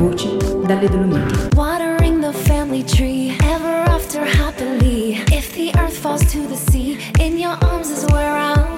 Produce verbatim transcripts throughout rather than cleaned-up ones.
Voci dalle Dolomiti. Watering the family tree, ever after happily. If the earth falls to the sea, in your arms is where I'll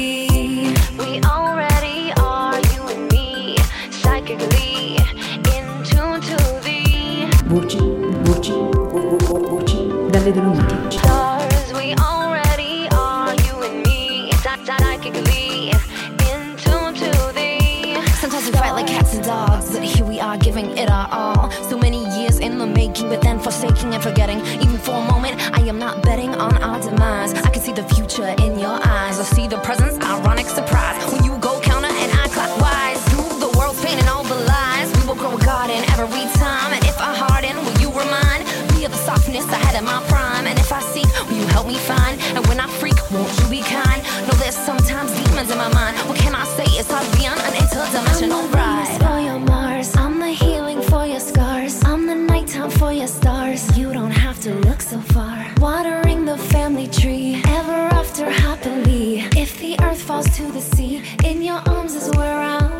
be. We already are, you and me, psychically in tune to the Voci, voci, vo- vo- voci dalle Dolomiti. stars. We already are, you and me, psychically in tune to the. Sometimes we fight like cats and dogs, but here we are giving it our all. So many years in the making, but then forsaking and forgetting. Even for a moment, I am not betting on our demise. I can see the future in your eyes. I see the presence, ironic surprise. When you go counter and I clockwise, through the world's pain and all the lies, we will grow a garden every time. And if I harden, will you remind me of the softness I had in my prime? And if I seek, will you help me find? And when I freak, won't you be kind? No, there's sometimes demons in my mind. What can I say? It's hard to be on an interdimensional ride. For your Mars, I'm the healing for your scars. I'm the nighttime for your stars. You don't have to look so far. Watering the family tree, ever after happily. If the earth falls to the sea, in your arms is where I'll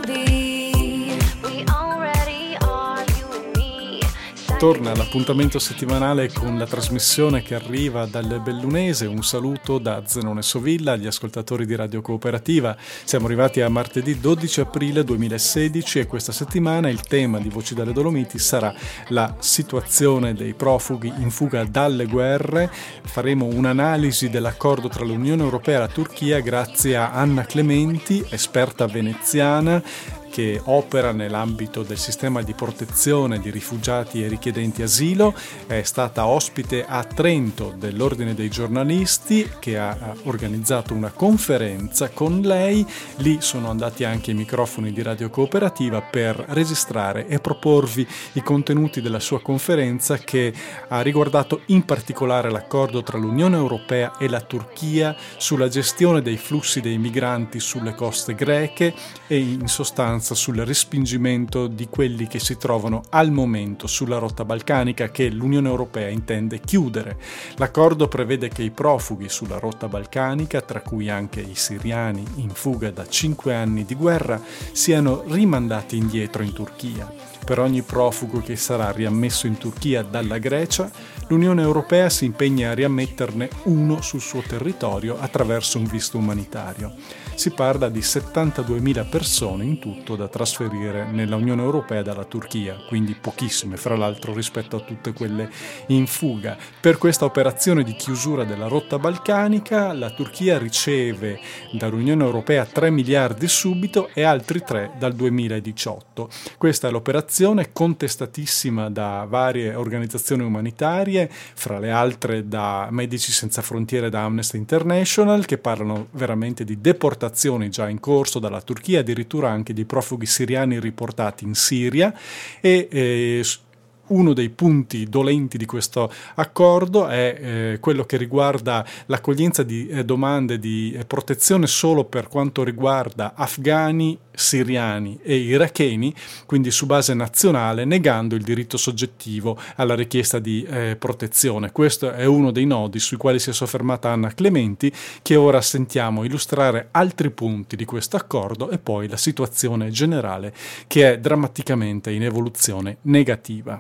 be. We already are, you and me. Torna l'appuntamento settimanale con la trasmissione che arriva dal Bellunese. Un saluto da Zenone Sovilla agli ascoltatori di Radio Cooperativa. Siamo arrivati a martedì dodici aprile duemilasedici e questa settimana il tema di Voci dalle Dolomiti sarà la situazione dei profughi in fuga dalle guerre. Faremo un'analisi dell'accordo tra l'Unione Europea e la Turchia grazie a Anna Clementi, esperta veneziana che opera nell'ambito del sistema di protezione di rifugiati e richiedenti asilo. È stata ospite a Trento dell'Ordine dei giornalisti che ha organizzato una conferenza con lei. Lì sono andati anche i microfoni di Radio Cooperativa per registrare e proporvi i contenuti della sua conferenza, che ha riguardato in particolare l'accordo tra l'Unione Europea e la Turchia sulla gestione dei flussi dei migranti sulle coste greche e in sostanza sul respingimento di quelli che si trovano al momento sulla rotta balcanica che l'Unione Europea intende chiudere. L'accordo prevede che i profughi sulla rotta balcanica, tra cui anche i siriani in fuga da cinque anni di guerra, siano rimandati indietro in Turchia. Per ogni profugo che sarà riammesso in Turchia dalla Grecia, l'Unione Europea si impegna a riammetterne uno sul suo territorio attraverso un visto umanitario. Si parla di settantaduemila persone in tutto da trasferire nella Unione Europea dalla Turchia, quindi pochissime, fra l'altro, rispetto a tutte quelle in fuga. Per questa operazione di chiusura della rotta balcanica, la Turchia riceve dall'Unione Europea tre miliardi subito e altri tre dal duemiladiciotto. Questa è l'operazione contestatissima da varie organizzazioni umanitarie, fra le altre da Medici Senza Frontiere e da Amnesty International, che parlano veramente di deportazioni già in corso dalla Turchia, addirittura anche di profughi siriani riportati in Siria. E eh, uno dei punti dolenti di questo accordo è eh, quello che riguarda l'accoglienza di eh, domande di eh, protezione solo per quanto riguarda afghani, siriani e iracheni, quindi su base nazionale, negando il diritto soggettivo alla richiesta di eh, protezione. Questo è uno dei nodi sui quali si è soffermata Anna Clementi, che ora sentiamo illustrare altri punti di questo accordo e poi la situazione generale, che è drammaticamente in evoluzione negativa.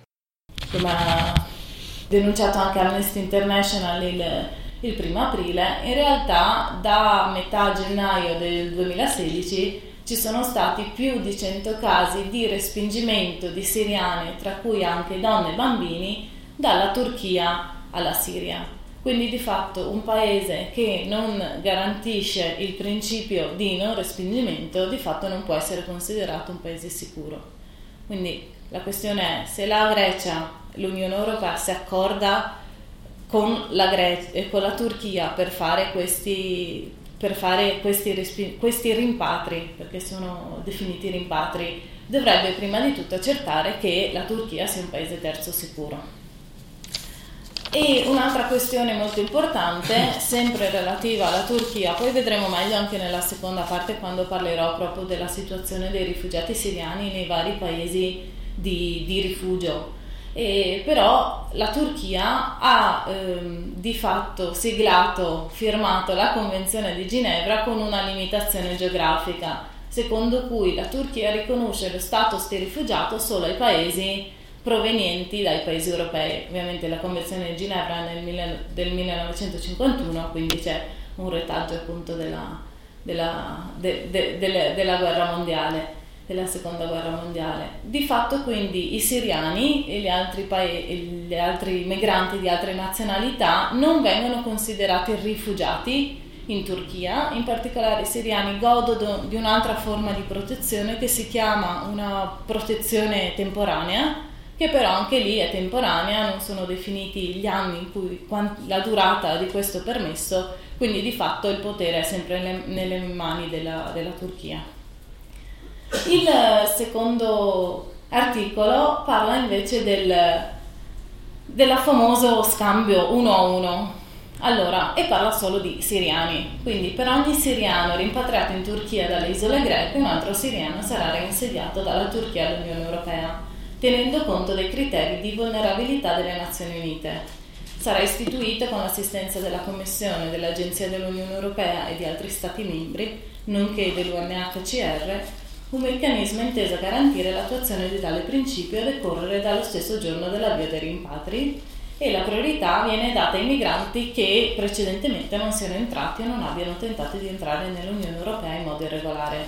Come ha denunciato anche Amnesty International il, il primo aprile, in realtà da metà gennaio del duemilasedici ci sono stati più di cento casi di respingimento di siriani, tra cui anche donne e bambini, dalla Turchia alla Siria. Quindi di fatto un paese che non garantisce il principio di non respingimento di fatto non può essere considerato un paese sicuro. Quindi la questione è se la Grecia, l'Unione Europea si accorda con la Grecia e con la Turchia per fare questi, per fare questi, respi- questi rimpatri, perché sono definiti rimpatri, dovrebbe prima di tutto accertare che la Turchia sia un paese terzo sicuro. E un'altra questione molto importante, sempre relativa alla Turchia, poi vedremo meglio anche nella seconda parte quando parlerò proprio della situazione dei rifugiati siriani nei vari paesi di, di rifugio. E però la Turchia ha ehm, di fatto siglato, firmato la Convenzione di Ginevra con una limitazione geografica. secondo cui la Turchia riconosce lo status di rifugiato solo ai paesi provenienti dai paesi europei. Ovviamente la Convenzione di Ginevra è nel, del millenovecentocinquantuno, quindi c'è un retaggio appunto della, della, de, de, de, della guerra mondiale, della seconda guerra mondiale. Di fatto quindi i siriani e gli altri, paesi, gli altri migranti di altre nazionalità non vengono considerati rifugiati in Turchia. In particolare i siriani godono di un'altra forma di protezione che si chiama una protezione temporanea, che però anche lì è temporanea, non sono definiti gli anni in cui la durata di questo permesso, quindi di fatto il potere è sempre nelle, nelle mani della, della Turchia. Il secondo articolo parla invece del, del famoso scambio uno a uno. Allora, e parla solo di siriani, quindi per ogni siriano rimpatriato in Turchia dalle isole greche, un altro siriano sarà reinsediato dalla Turchia all'Unione Europea, tenendo conto dei criteri di vulnerabilità delle Nazioni Unite. Sarà istituito con l'assistenza della Commissione, dell'Agenzia dell'Unione Europea e di altri Stati membri, nonché dell'U N H C R, un meccanismo inteso a garantire l'attuazione di tale principio a decorrere dallo stesso giorno dell'avvio dei rimpatri, e la priorità viene data ai migranti che precedentemente non siano entrati o non abbiano tentato di entrare nell'Unione Europea in modo irregolare.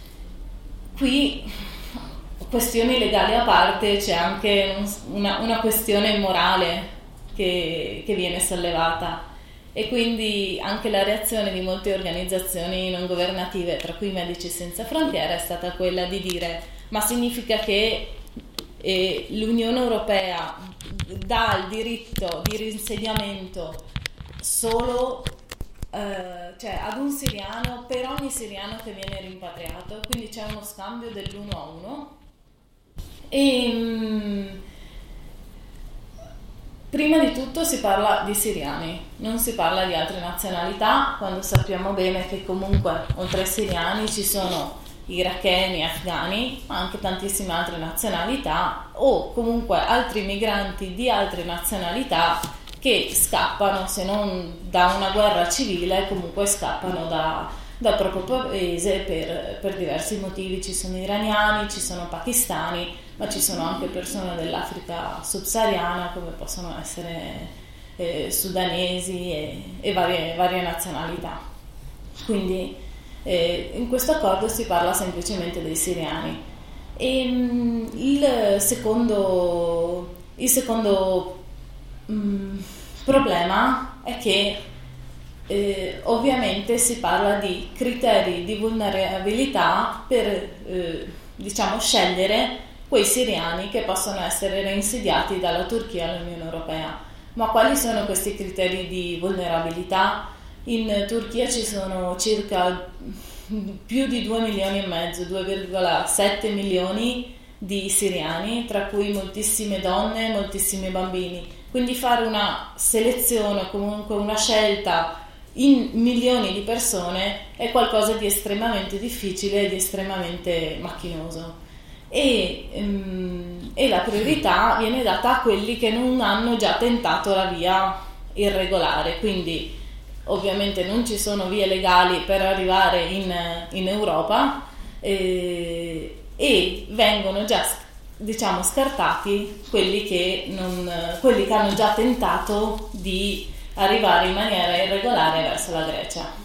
Qui, questioni legali a parte, c'è anche una, una questione morale che, che viene sollevata, e quindi anche la reazione di molte organizzazioni non governative, tra cui Medici Senza Frontiere, è stata quella di dire: ma significa che eh, l'Unione Europea dà il diritto di reinsediamento solo eh, cioè ad un siriano per ogni siriano che viene rimpatriato, quindi c'è uno scambio dell'uno a uno. E mh, prima di tutto si parla di siriani, non si parla di altre nazionalità, quando sappiamo bene che comunque oltre ai siriani ci sono iracheni, afghani, ma anche tantissime altre nazionalità, o comunque altri migranti di altre nazionalità che scappano, se non da una guerra civile, comunque scappano da, dal proprio paese per, per diversi motivi. Ci sono iraniani, ci sono pakistani, ma ci sono anche persone dell'Africa subsahariana, come possono essere eh, sudanesi e, e varie, varie nazionalità. Quindi Eh, in questo accordo si parla semplicemente dei siriani. E, mh, il secondo, il secondo mh, problema è che eh, ovviamente si parla di criteri di vulnerabilità per eh, diciamo scegliere quei siriani che possono essere reinsediati dalla Turchia all'Unione Europea. Ma quali sono questi criteri di vulnerabilità? In Turchia ci sono circa più di due milioni e mezzo, due virgola sette milioni di siriani, tra cui moltissime donne e moltissimi bambini. Quindi fare una selezione, comunque una scelta in milioni di persone è qualcosa di estremamente difficile e di estremamente macchinoso. E, um, e la priorità viene data a quelli che non hanno già tentato la via irregolare, quindi ovviamente non ci sono vie legali per arrivare in, in Europa eh, e vengono già diciamo scartati quelli che, non, quelli che hanno già tentato di arrivare in maniera irregolare verso la Grecia.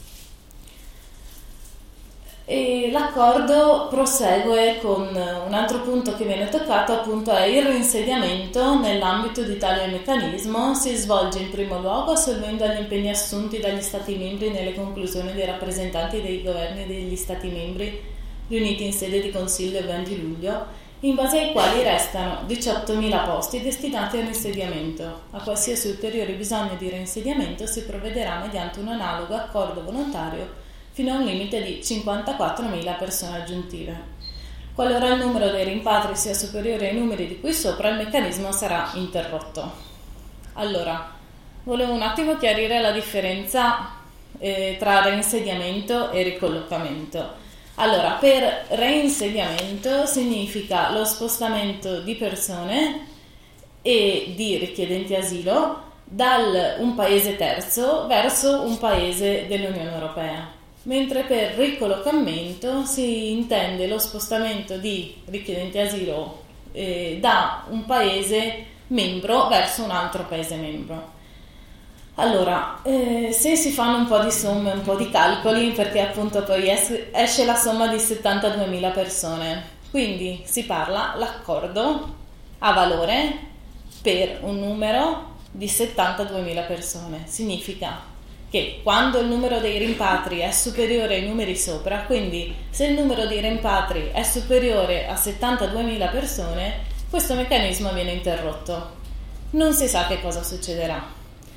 E l'accordo prosegue con un altro punto che viene toccato, appunto è il reinsediamento. Nell'ambito di tale meccanismo si svolge in primo luogo assolvendo agli impegni assunti dagli Stati membri nelle conclusioni dei rappresentanti dei governi degli Stati membri riuniti in sede di Consiglio il venti luglio, in base ai quali restano diciottomila posti destinati al reinsediamento. A qualsiasi ulteriore bisogno di reinsediamento si provvederà mediante un analogo accordo volontario fino a un limite di cinquantaquattromila persone aggiuntive. Qualora il numero dei rimpatri sia superiore ai numeri di qui sopra, il meccanismo sarà interrotto. Allora, volevo un attimo chiarire la differenza eh, tra reinsediamento e ricollocamento. Allora, per reinsediamento significa lo spostamento di persone e di richiedenti asilo da un paese terzo verso un paese dell'Unione Europea. mentre per ricollocamento si intende lo spostamento di richiedenti asilo eh, da un paese membro verso un altro paese membro. Allora, eh, se si fanno un po' di somme, un po' di calcoli, perché appunto poi es- esce la somma di settantaduemila persone, quindi si parla, l'accordo ha valore per un numero di settantaduemila persone, significa che quando il numero dei rimpatri è superiore ai numeri sopra, quindi se il numero di rimpatri è superiore a settantaduemila persone, questo meccanismo viene interrotto. Non si sa che cosa succederà.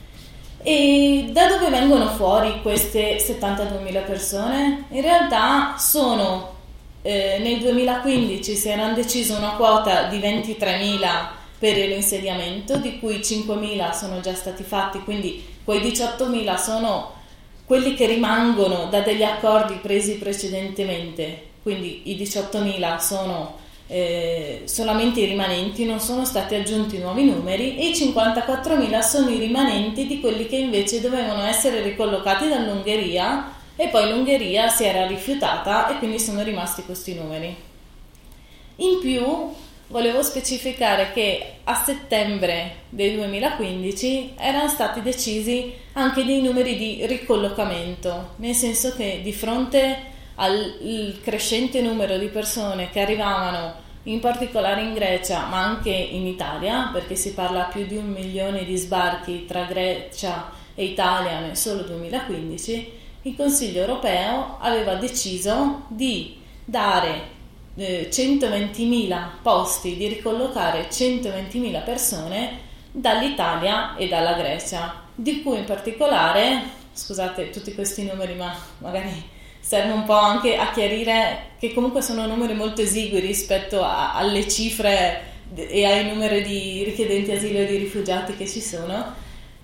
E da dove vengono fuori queste settantaduemila persone? In realtà sono, eh, nel duemilaquindici si era deciso una quota di ventitremila per il reinsediamento, di cui cinquemila sono già stati fatti, quindi quei diciottomila sono quelli che rimangono da degli accordi presi precedentemente, quindi i diciottomila sono Eh, solamente i rimanenti, non sono stati aggiunti nuovi numeri, e i cinquantaquattromila sono i rimanenti di quelli che invece dovevano essere ricollocati dall'Ungheria, e poi l'Ungheria si era rifiutata e quindi sono rimasti questi numeri. In più volevo specificare che a settembre del duemilaquindici erano stati decisi anche dei numeri di ricollocamento, nel senso che di fronte al crescente numero di persone che arrivavano in particolare in Grecia ma anche in Italia, perché si parla più di un milione di sbarchi tra Grecia e Italia nel solo duemilaquindici, il Consiglio europeo aveva deciso di dare eh, centoventimila posti, di ricollocare centoventimila persone dall'Italia e dalla Grecia, di cui in particolare, scusate tutti questi numeri ma magari serve un po' anche a chiarire che comunque sono numeri molto esigui rispetto a, alle cifre e ai numeri di richiedenti asilo e di rifugiati che ci sono.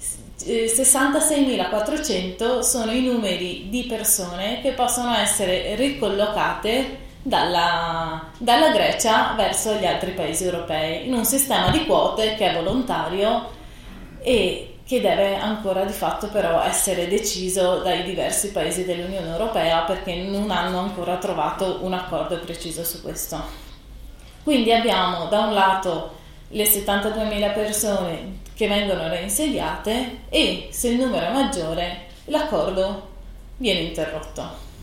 sessantaseimilaquattrocento sono i numeri di persone che possono essere ricollocate dalla, dalla Grecia verso gli altri paesi europei in un sistema di quote che è volontario e che deve ancora di fatto però essere deciso dai diversi paesi dell'Unione Europea, perché non hanno ancora trovato un accordo preciso su questo. Quindi abbiamo da un lato le settantaduemila persone che vengono reinsediate e, se il numero è maggiore, l'accordo viene interrotto.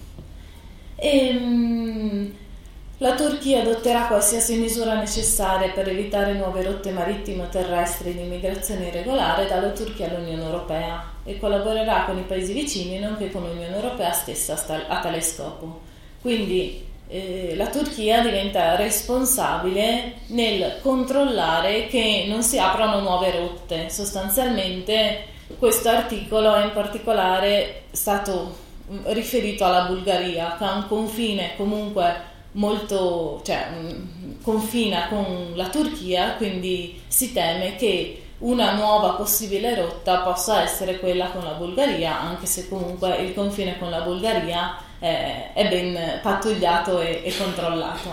E, la Turchia adotterà qualsiasi misura necessaria per evitare nuove rotte marittime o terrestri di immigrazione irregolare dalla Turchia all'Unione Europea e collaborerà con i paesi vicini nonché con l'Unione Europea stessa a tale scopo. Quindi eh, la Turchia diventa responsabile nel controllare che non si aprano nuove rotte. Sostanzialmente questo articolo è in particolare stato riferito alla Bulgaria, che ha un confine comunque molto, cioè confina con la Turchia, quindi si teme che una nuova possibile rotta possa essere quella con la Bulgaria, anche se comunque il confine con la Bulgaria è, è ben pattugliato e, e controllato.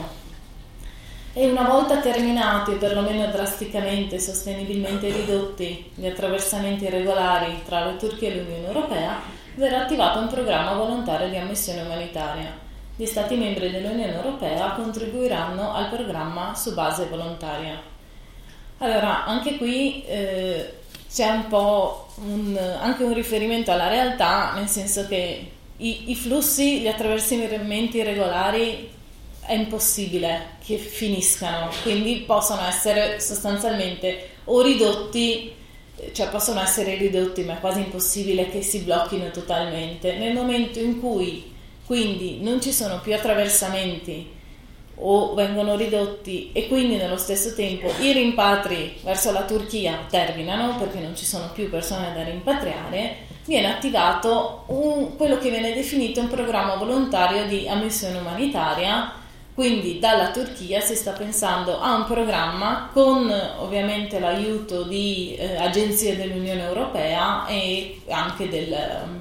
E una volta terminati o perlomeno drasticamente e sostenibilmente ridotti gli attraversamenti irregolari tra la Turchia e l'Unione Europea, verrà attivato un programma volontario di ammissione umanitaria. Gli Stati membri dell'Unione Europea contribuiranno al programma su base volontaria. Allora, anche qui eh, c'è un po' un, anche un riferimento alla realtà, nel senso che i, i flussi, gli attraversamenti irregolari è impossibile che finiscano, quindi possono essere sostanzialmente o ridotti, cioè possono essere ridotti, ma è quasi impossibile che si blocchino totalmente. Nel momento in cui quindi non ci sono più attraversamenti o vengono ridotti e quindi nello stesso tempo i rimpatri verso la Turchia terminano perché non ci sono più persone da rimpatriare, viene attivato un, quello che viene definito un programma volontario di ammissione umanitaria. Quindi dalla Turchia si sta pensando a un programma con ovviamente l'aiuto di eh, agenzie dell'Unione Europea e anche del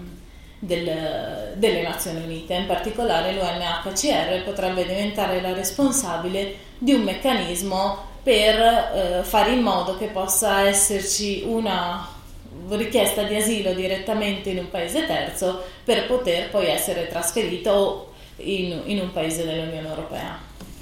Del, delle Nazioni Unite. In particolare l'U N H C R potrebbe diventare la responsabile di un meccanismo per eh, fare in modo che possa esserci una richiesta di asilo direttamente in un paese terzo per poter poi essere trasferito in, in un paese dell'Unione Europea.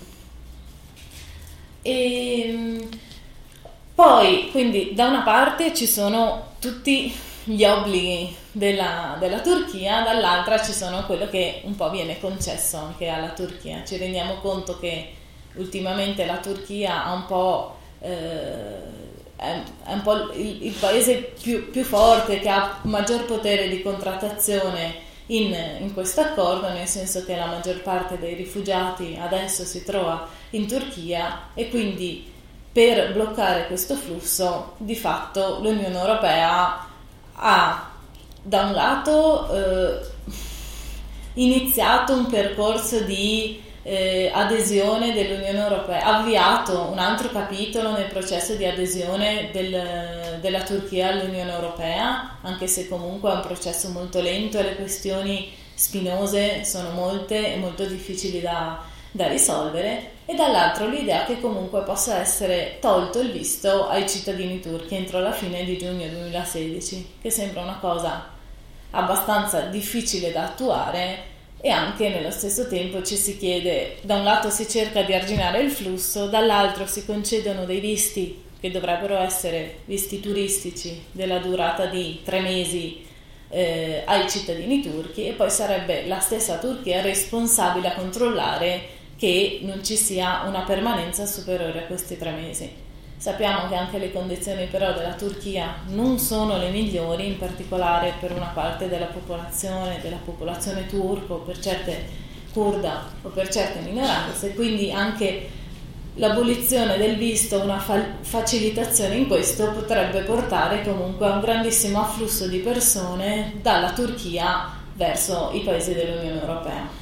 E poi, quindi, da una parte ci sono tutti gli obblighi della, della Turchia, dall'altra ci sono quello che un po' viene concesso anche alla Turchia. Ci rendiamo conto che ultimamente la Turchia ha un po', eh, è, è un po' il, il paese più, più forte, che ha maggior potere di contrattazione in, in questo accordo, nel senso che la maggior parte dei rifugiati adesso si trova in Turchia, e quindi per bloccare questo flusso di fatto l'Unione Europea ha da un lato eh, iniziato un percorso di eh, adesione dell'Unione Europea, ha avviato un altro capitolo nel processo di adesione del, della Turchia all'Unione Europea, anche se comunque è un processo molto lento e le questioni spinose sono molte e molto difficili da, da risolvere, e dall'altro l'idea che comunque possa essere tolto il visto ai cittadini turchi entro la fine di giugno duemilasedici, che sembra una cosa abbastanza difficile da attuare, e anche nello stesso tempo ci si chiede, da un lato si cerca di arginare il flusso, dall'altro si concedono dei visti che dovrebbero essere visti turistici della durata di tre mesi eh, ai cittadini turchi, e poi sarebbe la stessa Turchia responsabile a controllare che non ci sia una permanenza superiore a questi tre mesi. Sappiamo che anche le condizioni però della Turchia non sono le migliori, in particolare per una parte della popolazione, della popolazione turco, per certe curda o per certe minoranze, quindi anche l'abolizione del visto, una fa- facilitazione in questo, potrebbe portare comunque a un grandissimo afflusso di persone dalla Turchia verso i paesi dell'Unione Europea.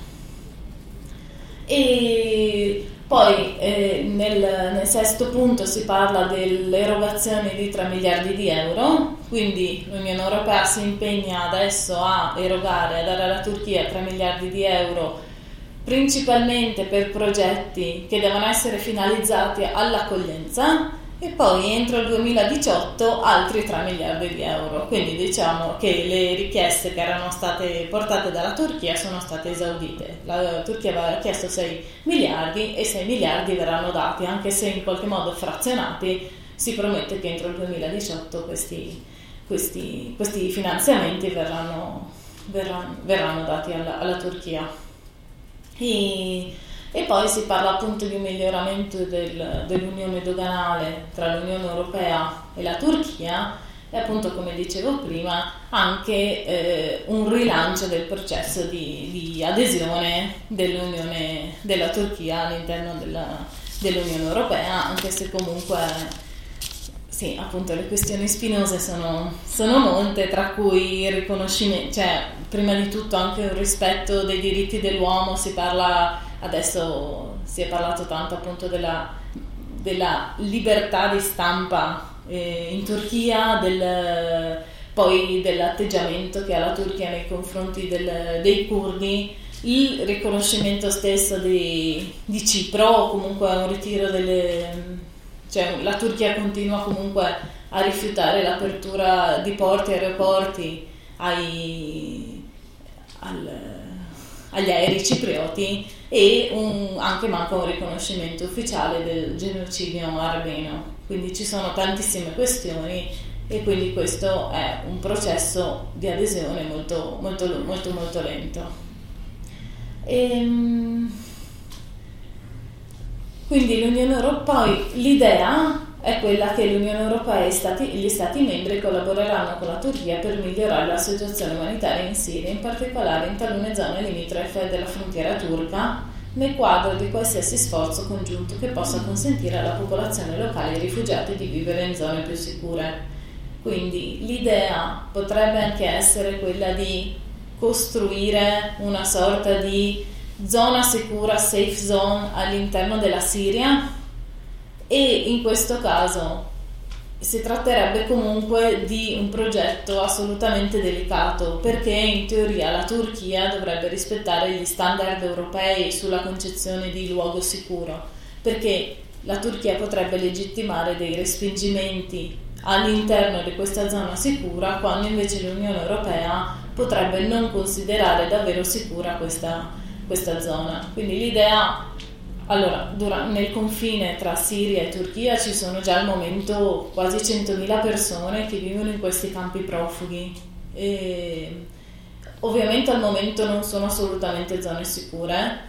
E poi eh, nel, nel sesto punto si parla dell'erogazione di tre miliardi di euro, quindi l'Unione Europea si impegna adesso a erogare, a dare alla Turchia tre miliardi di euro, principalmente per progetti che devono essere finalizzati all'accoglienza, e poi entro il duemiladiciotto altri tre miliardi di euro. Quindi diciamo che le richieste che erano state portate dalla Turchia sono state esaudite. La Turchia aveva chiesto sei miliardi e sei miliardi verranno dati, anche se in qualche modo frazionati. Si promette che entro il duemiladiciotto questi, questi, questi finanziamenti verranno, verranno, verranno dati alla, alla Turchia. E, E poi si parla appunto di un miglioramento del, dell'unione doganale tra l'Unione Europea e la Turchia, e appunto, come dicevo prima, anche eh, un rilancio del processo di, di adesione dell'Unione, della Turchia all'interno della, dell'Unione Europea, anche se comunque sì, appunto le questioni spinose sono, sono molte, tra cui il riconoscimento, cioè prima di tutto anche un rispetto dei diritti dell'uomo. Si parla Adesso si è parlato tanto appunto della, della libertà di stampa eh, in Turchia, del, poi dell'atteggiamento che ha la Turchia nei confronti del, dei curdi, il riconoscimento stesso di, di Cipro, o comunque un ritiro delle... cioè la Turchia continua comunque a rifiutare l'apertura di porti e aeroporti ai, al, agli aerei ciprioti, e un, anche manca un riconoscimento ufficiale del genocidio armeno. Quindi ci sono tantissime questioni, e quindi questo è un processo di adesione molto molto molto molto lento. E, quindi l'Unione Europea, poi l'idea è quella che l'Unione Europea e stati, gli Stati membri collaboreranno con la Turchia per migliorare la situazione umanitaria in Siria, in particolare in talune zone limitrofe della frontiera turca, nel quadro di qualsiasi sforzo congiunto che possa consentire alla popolazione locale e ai rifugiati di vivere in zone più sicure. Quindi l'idea potrebbe anche essere quella di costruire una sorta di zona sicura, safe zone, all'interno della Siria, e in questo caso si tratterebbe comunque di un progetto assolutamente delicato, perché in teoria la Turchia dovrebbe rispettare gli standard europei sulla concezione di luogo sicuro, perché la Turchia potrebbe legittimare dei respingimenti all'interno di questa zona sicura, quando invece l'Unione Europea potrebbe non considerare davvero sicura questa, questa zona. Quindi l'idea, allora, nel confine tra Siria e Turchia ci sono già al momento quasi centomila persone che vivono in questi campi profughi e ovviamente al momento non sono assolutamente zone sicure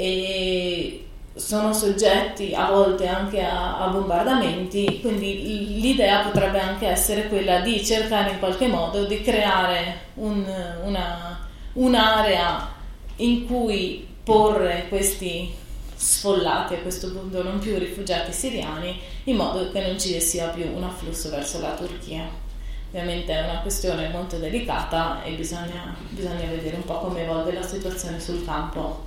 e sono soggetti a volte anche a, a bombardamenti, quindi l'idea potrebbe anche essere quella di cercare in qualche modo di creare un, una, un'area in cui porre questi sfollati, a questo punto non più rifugiati siriani, in modo che non ci sia più un afflusso verso la Turchia. Ovviamente è una questione molto delicata e bisogna, bisogna vedere un po' come evolve la situazione sul campo.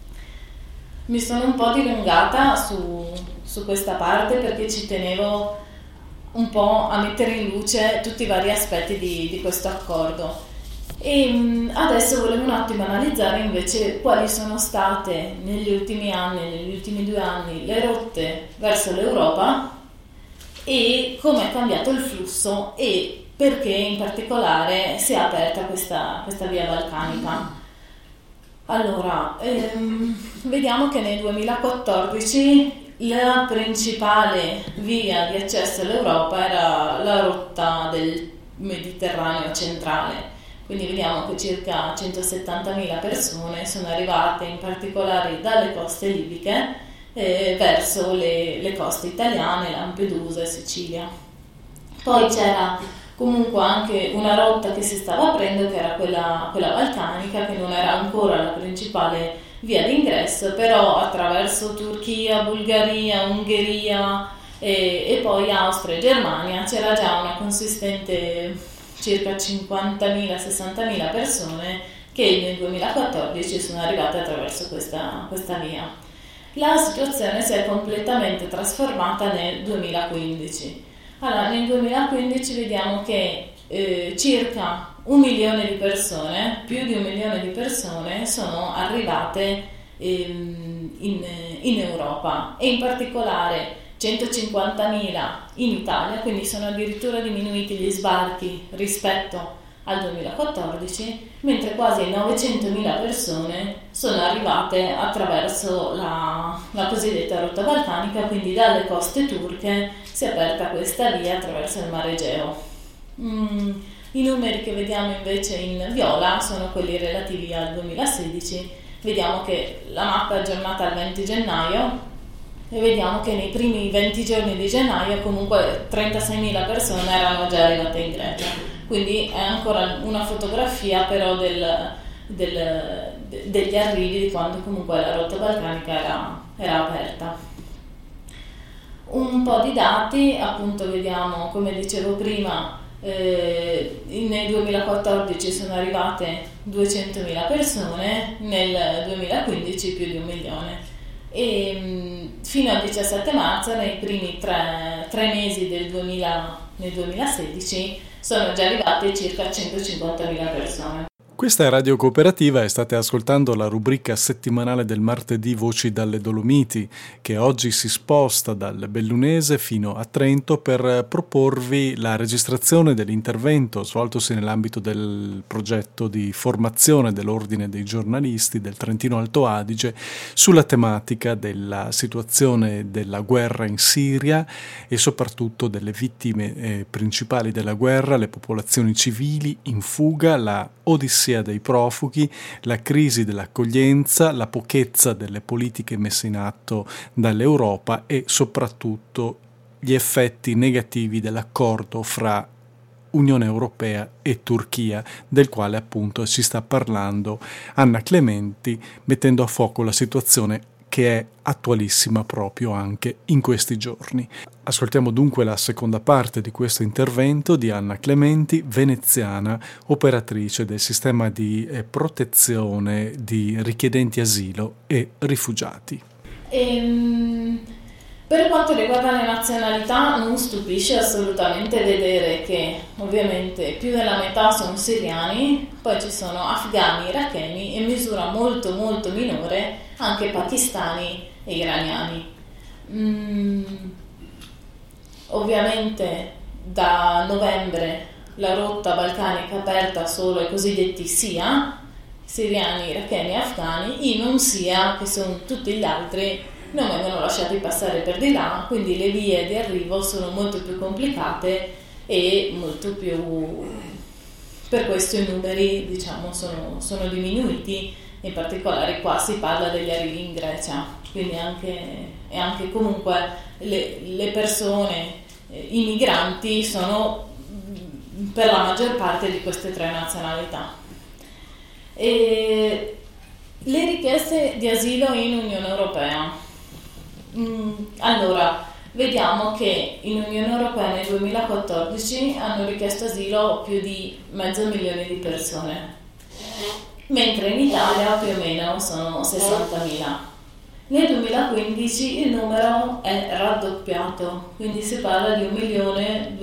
Mi sono un po' dilungata su, su questa parte perché ci tenevo un po' a mettere in luce tutti i vari aspetti di, di questo accordo. E adesso volevo un attimo analizzare invece quali sono state negli ultimi anni, negli ultimi due anni, le rotte verso l'Europa e come è cambiato il flusso e perché in particolare si è aperta questa, questa via balcanica. Allora, ehm, vediamo che nel duemilaquattordici la principale via di accesso all'Europa era la rotta del Mediterraneo centrale. Quindi vediamo che circa centosettantamila persone sono arrivate in particolare dalle coste libiche eh, verso le, le coste italiane, Lampedusa e Sicilia. Poi c'era comunque anche una rotta che si stava aprendo, che era quella, quella balcanica, che non era ancora la principale via d'ingresso, però attraverso Turchia, Bulgaria, Ungheria e, e poi Austria e Germania c'era già una consistente circa cinquantamila sessantamila persone che nel duemilaquattordici sono arrivate attraverso questa, questa via. La situazione si è completamente trasformata nel duemilaquindici. Allora, nel duemilaquindici vediamo che eh, circa un milione di persone, più di un milione di persone sono arrivate ehm, in, in Europa e in particolare centocinquantamila in Italia, quindi sono addirittura diminuiti gli sbarchi rispetto al duemilaquattordici, mentre quasi novecentomila persone sono arrivate attraverso la, la cosiddetta rotta balcanica, quindi dalle coste turche si è aperta questa via attraverso il Mar Egeo. Mm, i numeri che vediamo invece in viola sono quelli relativi al duemilasedici, vediamo che la mappa è aggiornata al venti gennaio, e vediamo che nei primi venti giorni di gennaio comunque trentaseimila persone erano già arrivate in Grecia, quindi è ancora una fotografia però del, del, de, degli arrivi di quando comunque la rotta balcanica era, era aperta. Un po' di dati, appunto vediamo, come dicevo prima, eh, nel duemilaquattordici sono arrivate duecentomila persone, nel duemilaquindici più di un milione. E fino al diciassette marzo, nei primi tre, tre mesi del duemila, nel duemilasedici, sono già arrivate circa centocinquantamila persone. Questa è Radio Cooperativa e state ascoltando la rubrica settimanale del martedì Voci dalle Dolomiti, che oggi si sposta dal Bellunese fino a Trento per proporvi la registrazione dell'intervento svoltosi nell'ambito del progetto di formazione dell'Ordine dei giornalisti del Trentino Alto Adige sulla tematica della situazione della guerra in Siria e soprattutto delle vittime eh, principali della guerra, le popolazioni civili in fuga, la odissea dei profughi, la crisi dell'accoglienza, la pochezza delle politiche messe in atto dall'Europa e soprattutto gli effetti negativi dell'accordo fra Unione Europea e Turchia, del quale appunto ci sta parlando Anna Clementi, mettendo a fuoco la situazione che è attualissima proprio anche in questi giorni. Ascoltiamo dunque la seconda parte di questo intervento di Anna Clementi, veneziana, operatrice del sistema di eh, protezione di richiedenti asilo e rifugiati. Ehm, per quanto riguarda le nazionalità, non stupisce assolutamente vedere che ovviamente più della metà sono siriani, poi ci sono afghani, iracheni e in misura molto molto minore anche pakistani e iraniani. Mm, ovviamente da novembre la rotta balcanica aperta solo ai cosiddetti S I A, siriani, iracheni e afghani. I non S I A, che sono tutti gli altri, non vengono lasciati passare per di là, quindi le vie di arrivo sono molto più complicate e molto più, per questo i numeri, diciamo, sono, sono diminuiti. In particolare qua si parla degli arrivi in Grecia, quindi anche, e anche comunque le, le persone, eh, i migranti sono per la maggior parte di queste tre nazionalità. E le richieste di asilo in Unione Europea. Mm, allora, vediamo che in Unione Europea nel duemilaquattordici hanno richiesto asilo più di mezzo milione di persone, mentre in Italia più o meno sono sessantamila. Nel duemilaquindici il numero è raddoppiato, quindi si parla di un milione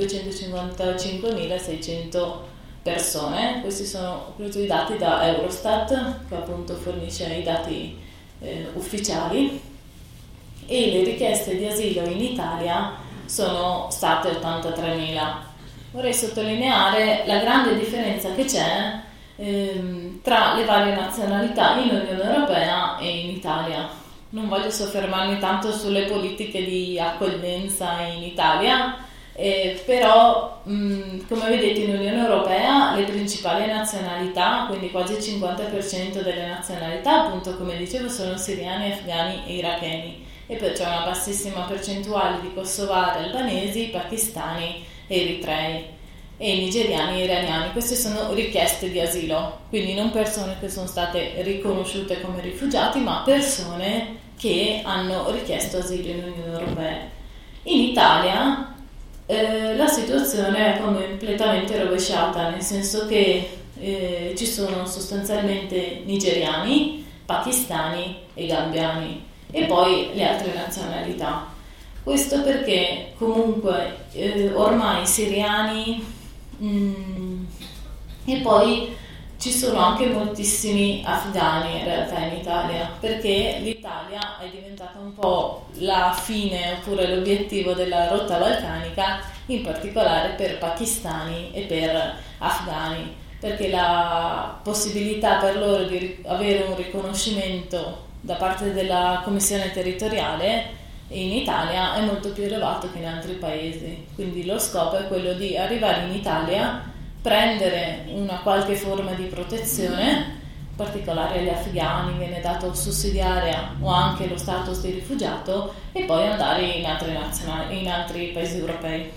duecentocinquantacinquemilaseicento persone. Questi sono i dati da Eurostat, che appunto fornisce i dati eh, ufficiali, e le richieste di asilo in Italia sono state ottantatremila. Vorrei sottolineare la grande differenza che c'è ehm, tra le varie nazionalità in Unione Europea e in Italia. Non voglio soffermarmi tanto sulle politiche di accoglienza in Italia, eh, però mh, come vedete in Unione Europea le principali nazionalità, quindi quasi il cinquanta per cento delle nazionalità, appunto come dicevo, sono siriani, afghani e iracheni, e poi c'è una bassissima percentuale di kosovari, albanesi, pakistani e eritrei, e nigeriani e iraniani. Queste sono richieste di asilo, quindi non persone che sono state riconosciute come rifugiati, ma persone che hanno richiesto asilo in Unione Europea. In Italia eh, la situazione è completamente rovesciata, nel senso che eh, ci sono sostanzialmente nigeriani, pakistani e gambiani, e poi le altre nazionalità. Questo perché comunque eh, ormai siriani Mm. e poi ci sono anche moltissimi afghani in realtà in Italia, perché l'Italia è diventata un po' la fine oppure l'obiettivo della rotta balcanica, in particolare per pakistani e per afghani, perché la possibilità per loro di avere un riconoscimento da parte della Commissione territoriale in Italia è molto più elevato che in altri paesi. Quindi lo scopo è quello di arrivare in Italia, prendere una qualche forma di protezione, in particolare agli afghani viene dato sussidiaria o anche lo status di rifugiato, e poi andare in altri, nazionali, in altri paesi europei.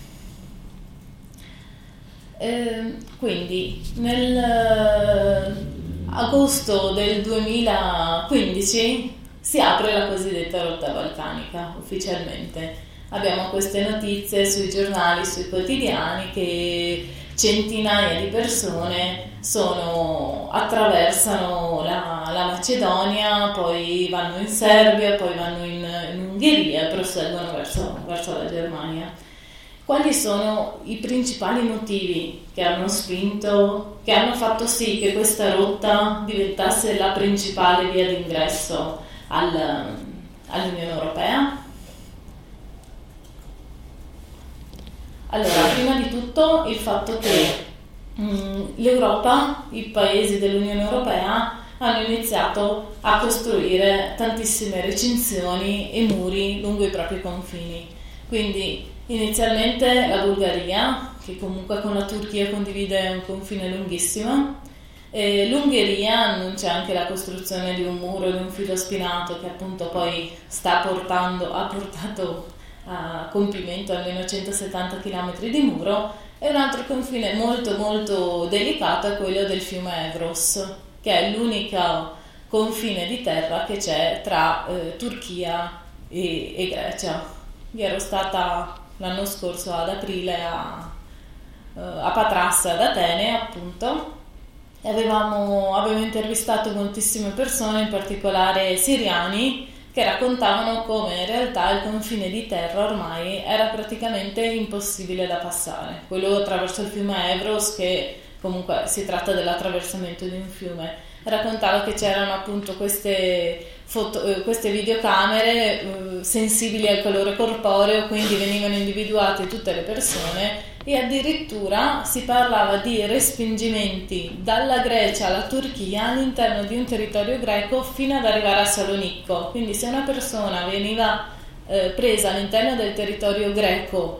Eh, quindi nel agosto del duemilaquindici si apre la cosiddetta rotta balcanica ufficialmente. Abbiamo queste notizie sui giornali, sui quotidiani, che centinaia di persone sono, attraversano la, la Macedonia, poi vanno in Serbia, poi vanno in, in Ungheria e proseguono verso, verso la Germania. Quali sono i principali motivi che hanno spinto, che hanno fatto sì che questa rotta diventasse la principale via d'ingresso Al, all'Unione Europea? Allora, prima di tutto il fatto che mh, l'Europa, i paesi dell'Unione Europea hanno iniziato a costruire tantissime recinzioni e muri lungo i propri confini. Quindi inizialmente la Bulgaria, che comunque con la Turchia condivide un confine lunghissimo, e l'Ungheria annuncia anche la costruzione di un muro, di un filo spinato, che appunto poi sta portando, ha portato a compimento almeno centosettanta chilometri di muro. E un altro confine molto molto delicato è quello del fiume Evros, che è l'unico confine di terra che c'è tra eh, Turchia e, e Grecia. Io ero stata l'anno scorso ad aprile a, a Patras, ad Atene appunto. Avevamo, avevo intervistato moltissime persone, in particolare siriani, che raccontavano come in realtà il confine di terra ormai era praticamente impossibile da passare. Quello attraverso il fiume Evros, che comunque si tratta dell'attraversamento di un fiume, raccontava che c'erano appunto queste, foto, eh, queste videocamere eh, sensibili al colore corporeo, quindi venivano individuate tutte le persone, e addirittura si parlava di respingimenti dalla Grecia alla Turchia all'interno di un territorio greco fino ad arrivare a Salonicco. Quindi se una persona veniva eh, presa all'interno del territorio greco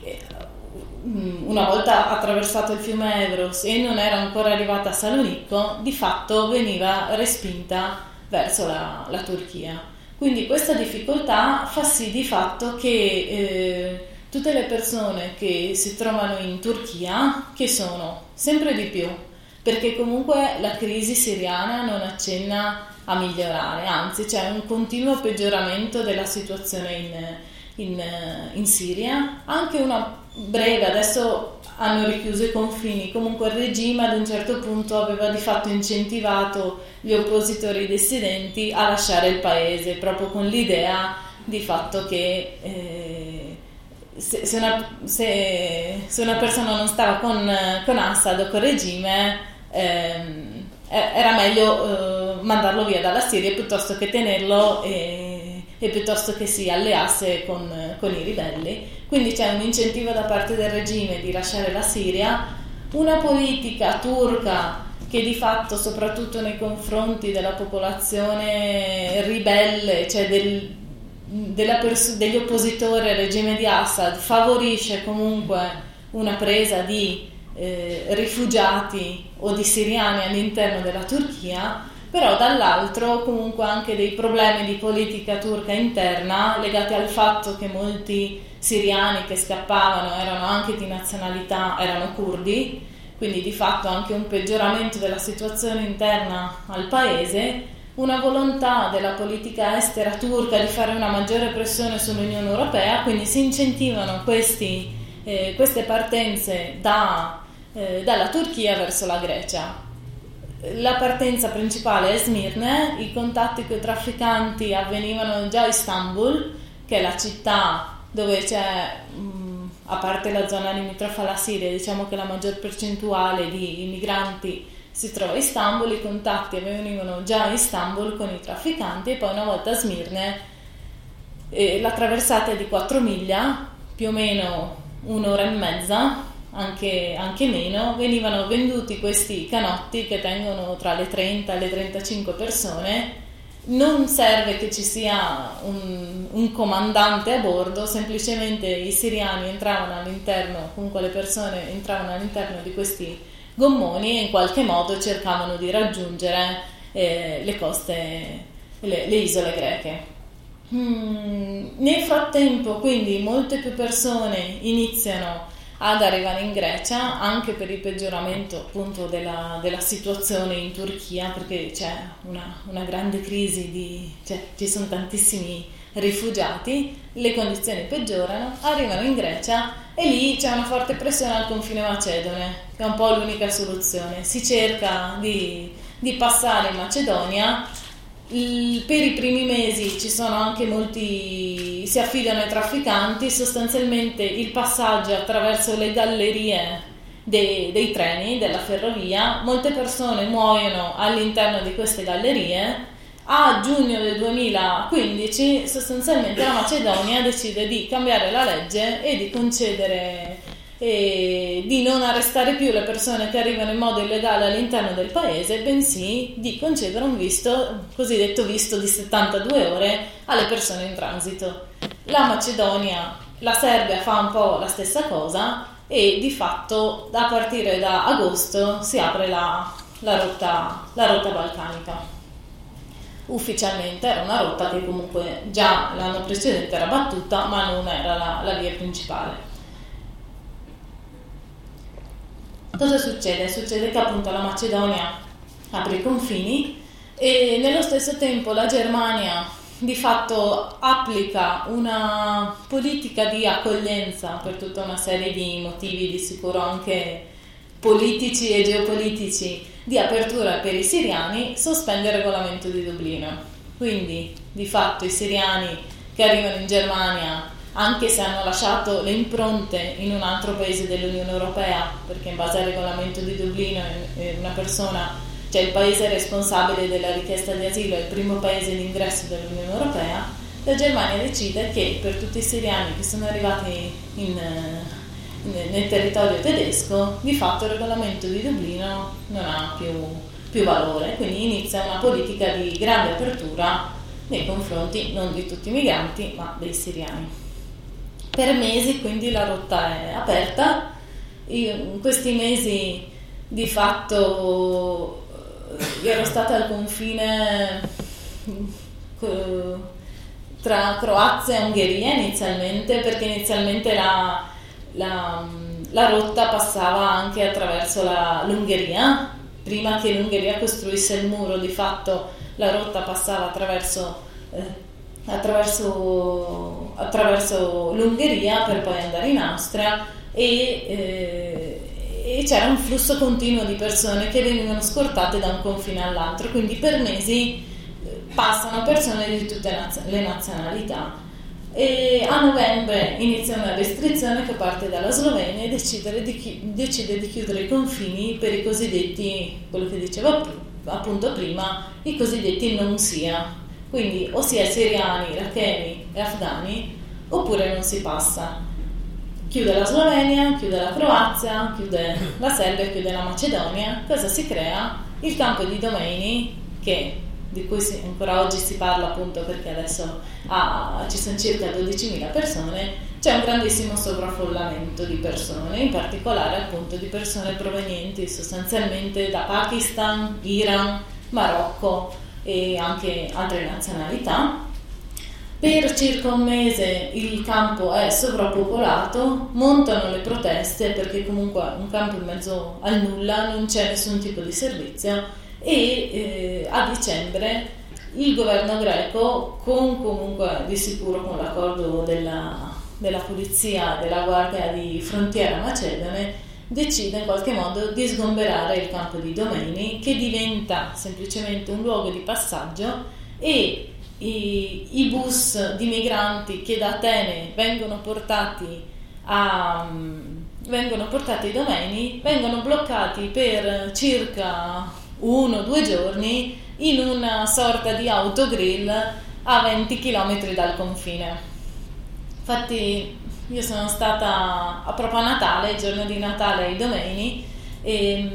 una volta attraversato il fiume Evros e non era ancora arrivata a Salonicco, di fatto veniva respinta verso la, la Turchia. Quindi questa difficoltà fa sì di fatto che eh, tutte le persone che si trovano in Turchia, che sono sempre di più, perché comunque la crisi siriana non accenna a migliorare, anzi c'è un continuo peggioramento della situazione in In, in Siria, anche una breve, adesso hanno richiuso i confini, comunque il regime ad un certo punto aveva di fatto incentivato gli oppositori dissidenti a lasciare il paese, proprio con l'idea di fatto che eh, se, se, una, se, se una persona non stava con, con Assad o col regime eh, era meglio eh, mandarlo via dalla Siria piuttosto che tenerlo e e piuttosto che si alleasse con, con i ribelli. Quindi c'è un incentivo da parte del regime di lasciare la Siria, una politica turca che di fatto, soprattutto nei confronti della popolazione ribelle, cioè del, della pers- degli oppositori al regime di Assad, favorisce comunque una presa di eh, rifugiati o di siriani all'interno della Turchia, però dall'altro comunque anche dei problemi di politica turca interna legati al fatto che molti siriani che scappavano erano anche di nazionalità, erano curdi, quindi di fatto anche un peggioramento della situazione interna al paese, una volontà della politica estera turca di fare una maggiore pressione sull'Unione Europea, quindi si incentivano questi, eh, queste partenze da, eh, dalla Turchia verso la Grecia. La partenza principale è Smirne, i contatti con i trafficanti avvenivano già a Istanbul, che è la città dove c'è, mh, a parte la zona limitrofa alla Siria, diciamo che la maggior percentuale di migranti si trova a Istanbul. I contatti avvenivano già a Istanbul con i trafficanti, e poi una volta a Smirne eh, la traversata è di quattro miglia, più o meno un'ora e mezza, Anche, anche meno. Venivano venduti questi canotti che tengono tra le trenta e le trentacinque persone. Non serve che ci sia un, un comandante a bordo, semplicemente i siriani entravano all'interno, comunque le persone entravano all'interno di questi gommoni e in qualche modo cercavano di raggiungere eh, le coste, le, le isole greche. Mm, nel frattempo quindi molte più persone iniziano ad arrivare in Grecia, anche per il peggioramento appunto della, della situazione in Turchia, perché c'è una, una grande crisi, di, cioè ci sono tantissimi rifugiati, le condizioni peggiorano, arrivano in Grecia e lì c'è una forte pressione al confine macedone, che è un po' l'unica soluzione. Si cerca di, di passare in Macedonia. Il, per i primi mesi ci sono anche molti, si affidano ai trafficanti, sostanzialmente il passaggio attraverso le gallerie dei, dei treni, della ferrovia. Molte persone muoiono all'interno di queste gallerie. A giugno del duemilaquindici sostanzialmente la Macedonia decide di cambiare la legge e di concedere e di non arrestare più le persone che arrivano in modo illegale all'interno del paese, bensì di concedere un visto, cosiddetto visto di settantadue ore alle persone in transito. La Macedonia, la Serbia fa un po' la stessa cosa e di fatto a partire da agosto si apre la, la, rotta, la rotta balcanica. Ufficialmente era una rotta che comunque già l'anno precedente era battuta, ma non era la, la via principale. Cosa succede? Succede che appunto la Macedonia apre i confini e nello stesso tempo la Germania di fatto applica una politica di accoglienza per tutta una serie di motivi, di sicuro anche politici e geopolitici, di apertura per i siriani, sospende il regolamento di Dublino. Quindi di fatto i siriani che arrivano in Germania, anche se hanno lasciato le impronte in un altro paese dell'Unione Europea, perché in base al regolamento di Dublino una persona cioè il paese responsabile della richiesta di asilo, è il primo paese di ingresso dell'Unione Europea, la Germania decide che per tutti i siriani che sono arrivati in, in, nel territorio tedesco, di fatto il regolamento di Dublino non ha più, più valore, quindi inizia una politica di grande apertura nei confronti non di tutti i migranti ma dei siriani. Per mesi quindi la rotta è aperta. Io in questi mesi di fatto ero stata al confine tra Croazia e Ungheria inizialmente, perché inizialmente la, la, la rotta passava anche attraverso la, l'Ungheria. Prima che l'Ungheria costruisse il muro, di fatto la rotta passava attraverso, eh, attraverso, attraverso l'Ungheria per poi andare in Austria e, eh, e c'era un flusso continuo di persone che venivano scortate da un confine all'altro, quindi per mesi passano persone di tutte le nazionalità. E a novembre inizia una restrizione che parte dalla Slovenia e decide di, chi- decide di chiudere i confini per i cosiddetti, quello che diceva appunto prima, i cosiddetti non sia, quindi o si è siriani, iracheni e afghani oppure non si passa. Chiude la Slovenia, chiude la Croazia, chiude la Serbia, chiude la Macedonia. Cosa si crea? Il campo di Domeni, che di cui si, ancora oggi si parla appunto perché adesso ah, ci sono circa dodicimila persone, c'è un grandissimo sovraffollamento di persone, in particolare appunto di persone provenienti sostanzialmente da Pakistan, Iran, Marocco e anche altre nazionalità. Per circa un mese il campo è sovrappopolato, montano le proteste perché comunque un campo in mezzo al nulla, non c'è nessun tipo di servizio. E eh, a dicembre il governo greco, con comunque di sicuro con l'accordo della, della polizia e della guardia di frontiera macedone, decide in qualche modo di sgomberare il campo di Domeni, che diventa semplicemente un luogo di passaggio, e i, i bus di migranti che da Atene vengono portati a vengono portati ai Domeni vengono bloccati per circa uno o due giorni in una sorta di autogrill a venti chilometri dal confine. Infatti io sono stata a proprio a Natale, il giorno di Natale ai Domeni, e,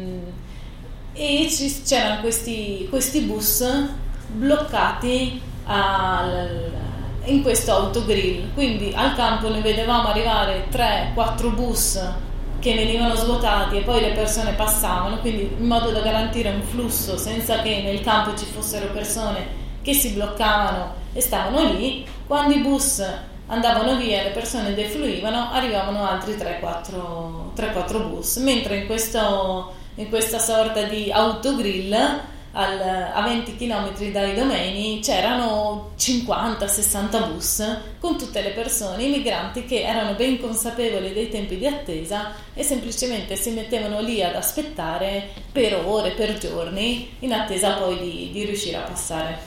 e ci, c'erano questi, questi bus bloccati al, in questo autogrill, quindi al campo ne vedevamo arrivare tre quattro bus che venivano svuotati e poi le persone passavano, quindi in modo da garantire un flusso senza che nel campo ci fossero persone che si bloccavano e stavano lì. Quando i bus andavano via e le persone defluivano, arrivavano altri tre quattro bus, mentre in, questo, in questa sorta di autogrill al, a venti chilometri dai Domeni c'erano cinquanta sessanta bus con tutte le persone, i migranti che erano ben consapevoli dei tempi di attesa e semplicemente si mettevano lì ad aspettare per ore, per giorni, in attesa poi di, di riuscire a passare.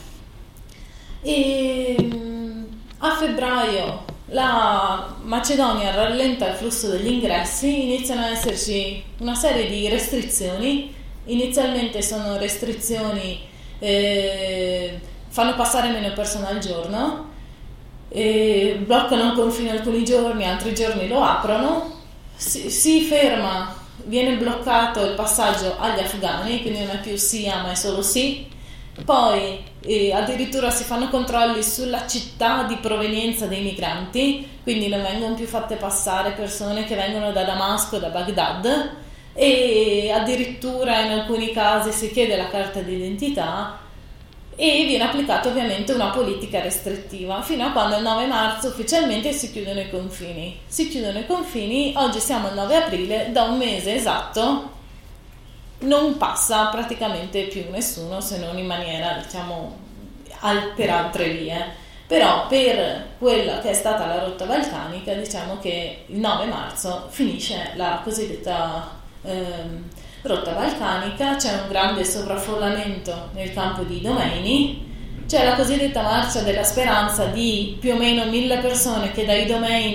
E a febbraio la Macedonia rallenta il flusso degli ingressi, iniziano ad esserci una serie di restrizioni. Inizialmente sono restrizioni, eh, fanno passare meno persone al giorno, eh, bloccano un confine alcuni giorni, altri giorni lo aprono, si, si ferma, viene bloccato il passaggio agli afghani, quindi non è più sia ma è solo sì. Poi eh, addirittura si fanno controlli sulla città di provenienza dei migranti, quindi non vengono più fatte passare persone che vengono da Damasco, da Baghdad, e addirittura in alcuni casi si chiede la carta d'identità e viene applicata ovviamente una politica restrittiva fino a quando il nove marzo ufficialmente si chiudono i confini. Si chiudono i confini, oggi siamo al nove aprile, da un mese esatto non passa praticamente più nessuno, se non in maniera, diciamo, al, per altre vie. Però per quella che è stata la rotta balcanica, diciamo che il nove marzo finisce la cosiddetta ehm, rotta balcanica, c'è un grande sovraffollamento nel campo di Domeni, c'è la cosiddetta marcia della speranza di più o meno mille persone che dai Domeni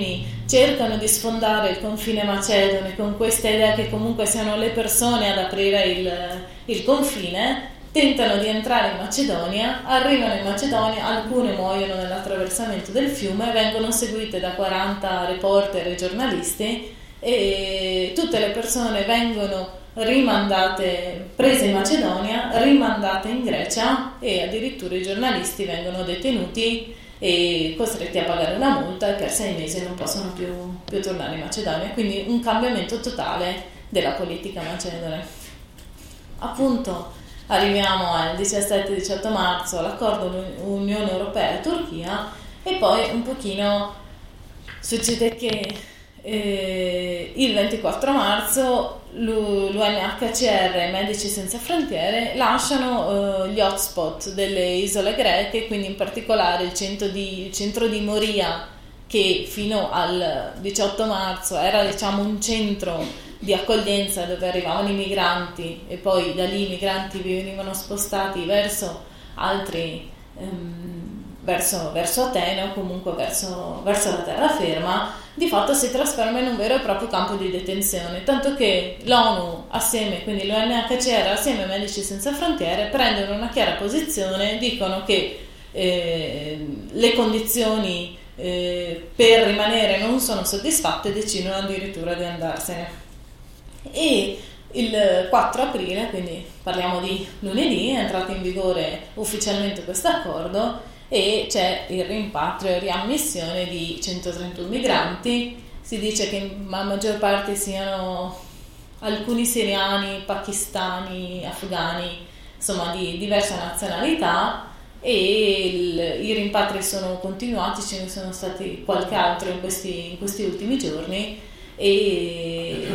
cercano di sfondare il confine macedone con questa idea che comunque siano le persone ad aprire il, il confine, tentano di entrare in Macedonia, arrivano in Macedonia, alcune muoiono nell'attraversamento del fiume, vengono seguite da quaranta reporter e giornalisti e tutte le persone vengono rimandate, prese in Macedonia, rimandate in Grecia e addirittura i giornalisti vengono detenuti e costretti a pagare una multa e per sei mesi non possono più, più tornare in Macedonia. Quindi un cambiamento totale della politica macedone. Appunto arriviamo al diciassette diciotto marzo all'accordo Unione Europea e Turchia e poi un pochino succede che eh, il ventiquattro marzo l'U N H C R e Medici Senza Frontiere lasciano eh, gli hotspot delle isole greche, quindi in particolare il centro di, il centro di Moria, che fino al diciotto marzo era diciamo un centro di accoglienza dove arrivavano i migranti e poi da lì i migranti venivano spostati verso altri ehm, verso, verso Atene o comunque verso, verso la terraferma, di fatto si trasforma in un vero e proprio campo di detenzione, tanto che l'ONU assieme, quindi l'U N H C R assieme a Medici Senza Frontiere prendono una chiara posizione, dicono che eh, le condizioni eh, per rimanere non sono soddisfatte e decidono addirittura di andarsene. E il quattro aprile, quindi parliamo di lunedì, è entrato in vigore ufficialmente questo accordo e c'è il rimpatrio e riammissione di centotrentuno migranti. Si dice che la maggior parte siano alcuni siriani, pakistani, afghani, insomma di diversa nazionalità, e il, i rimpatri sono continuati, ce ne sono stati qualche altro in questi, in questi ultimi giorni e...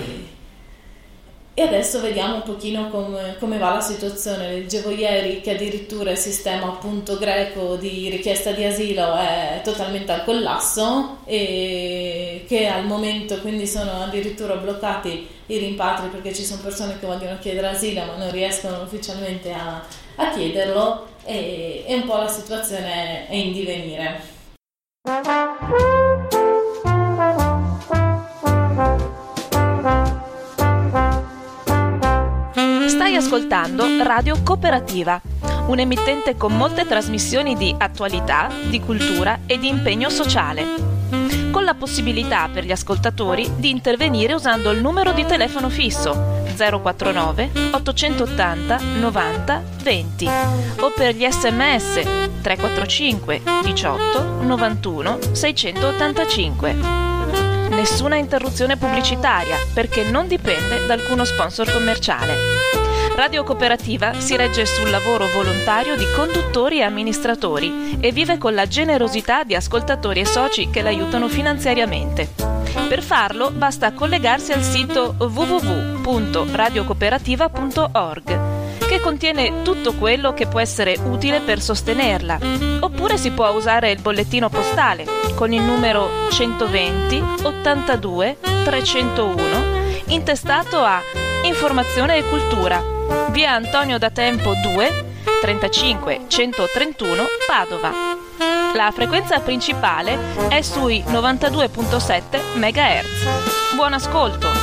E adesso vediamo un pochino come, come va la situazione. Leggevo ieri che addirittura il sistema appunto greco di richiesta di asilo è totalmente al collasso e che al momento quindi sono addirittura bloccati i rimpatri perché ci sono persone che vogliono chiedere asilo ma non riescono ufficialmente a, a chiederlo e, e un po' la situazione è in divenire. Stai ascoltando Radio Cooperativa, un'emittente con molte trasmissioni di attualità, di cultura e di impegno sociale, con la possibilità per gli ascoltatori di intervenire usando il numero di telefono fisso zero quattro nove ottocentoottanta novanta venti o per gli sms tre quattro cinque diciotto novantuno seicentottantacinque. Nessuna interruzione pubblicitaria perché non dipende da alcuno sponsor commerciale. Radio Cooperativa si regge sul lavoro volontario di conduttori e amministratori e vive con la generosità di ascoltatori e soci che l'aiutano finanziariamente. Per farlo basta collegarsi al sito w w w punto radiocooperativa punto org, che contiene tutto quello che può essere utile per sostenerla, oppure si può usare il bollettino postale con il numero centoventi ottantadue trecentouno intestato a Informazione e Cultura, via Antonio da Tempo due, trentacinque centotrentuno Padova. La frequenza principale è sui novantadue virgola sette megahertz. Buon ascolto!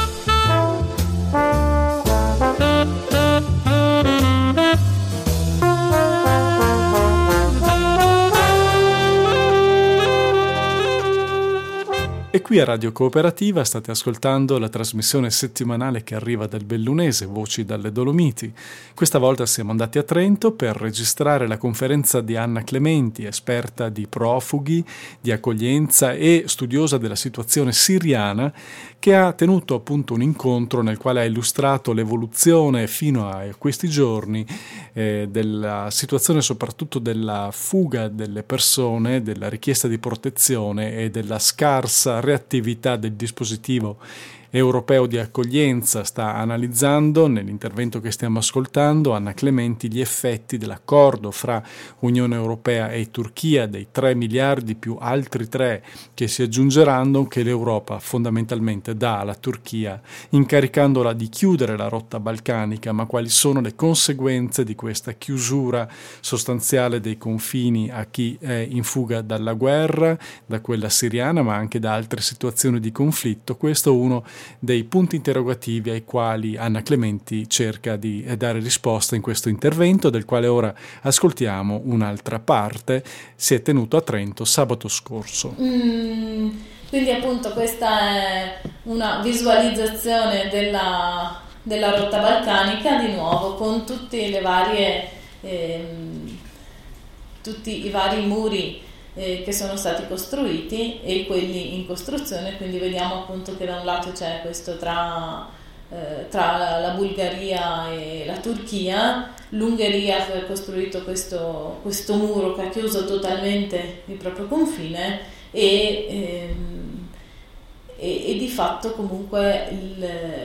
E qui a Radio Cooperativa state ascoltando la trasmissione settimanale che arriva dal Bellunese, Voci dalle Dolomiti. Questa volta siamo andati a Trento per registrare la conferenza di Anna Clementi, esperta di profughi, di accoglienza e studiosa della situazione siriana, che ha tenuto appunto un incontro nel quale ha illustrato l'evoluzione fino a questi giorni eh, della situazione, soprattutto della fuga delle persone, della richiesta di protezione e della scarsa reattività del dispositivo europeo di accoglienza sta analizzando, nell'intervento che stiamo ascoltando, Anna Clementi, gli effetti dell'accordo fra Unione Europea e Turchia, dei tre miliardi più altri tre che si aggiungeranno, che l'Europa fondamentalmente dà alla Turchia, incaricandola di chiudere la rotta balcanica. Ma quali sono le conseguenze di questa chiusura sostanziale dei confini a chi è in fuga dalla guerra, da quella siriana, ma anche da altre situazioni di conflitto? Questo è uno dei punti interrogativi ai quali Anna Clementi cerca di dare risposta in questo intervento, del quale ora ascoltiamo un'altra parte. Si è tenuto a Trento sabato scorso. Mm, quindi appunto questa è una visualizzazione della, della rotta balcanica, di nuovo con tutte le varie ehm, tutti i vari muri eh, che sono stati costruiti e quelli in costruzione. Quindi vediamo appunto che da un lato c'è questo tra Eh, tra la, la Bulgaria e la Turchia. L'Ungheria ha costruito questo, questo muro che ha chiuso totalmente il proprio confine e, ehm, e, e di fatto comunque il,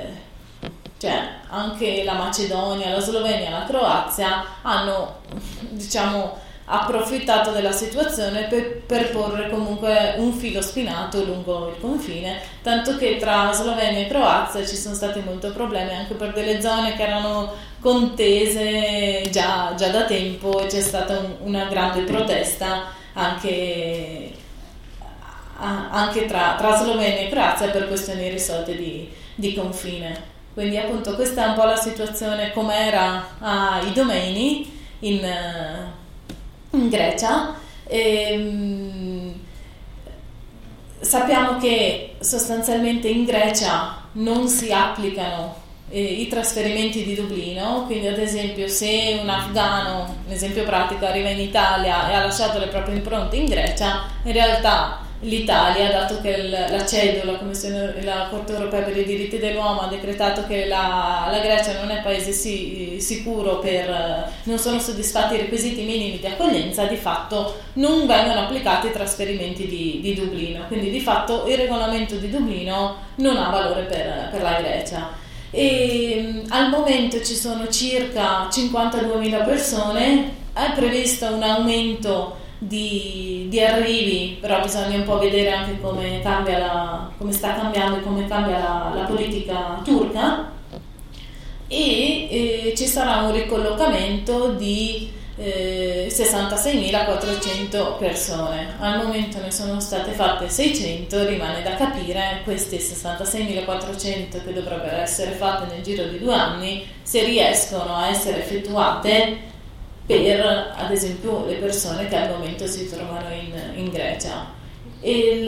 cioè anche la Macedonia, la Slovenia, la Croazia hanno, diciamo, approfittato della situazione per, per porre comunque un filo spinato lungo il confine, tanto che tra Slovenia e Croazia ci sono stati molti problemi anche per delle zone che erano contese già, già da tempo, e c'è stata un, una grande protesta anche, anche tra, tra Slovenia e Croazia per questioni risolte di, di confine. Quindi appunto questa è un po' la situazione com'era a Idomeni in in Grecia. E, sappiamo che sostanzialmente in Grecia non si applicano eh, i trasferimenti di Dublino, quindi ad esempio se un afghano, un esempio pratico, arriva in Italia e ha lasciato le proprie impronte in Grecia, in realtà l'Italia, dato che la CEDU, la Commissione, la Corte Europea per i diritti dell'uomo, ha decretato che la, la Grecia non è paese si, sicuro per non sono soddisfatti i requisiti minimi di accoglienza, di fatto non vengono applicati i trasferimenti di, di Dublino, quindi di fatto il regolamento di Dublino non ha valore per, per la Grecia. E al momento ci sono circa cinquantaduemila persone, è previsto un aumento Di, di arrivi, però bisogna un po' vedere anche come cambia la, come sta cambiando e come cambia la, la politica turca, e eh, ci sarà un ricollocamento di eh, sessantaseimilaquattrocento persone. Al momento ne sono state fatte seicento, rimane da capire queste sessantaseimilaquattrocento che dovrebbero essere fatte nel giro di due anni se riescono a essere effettuate per, ad esempio, le persone che al momento si trovano in, in Grecia. Il,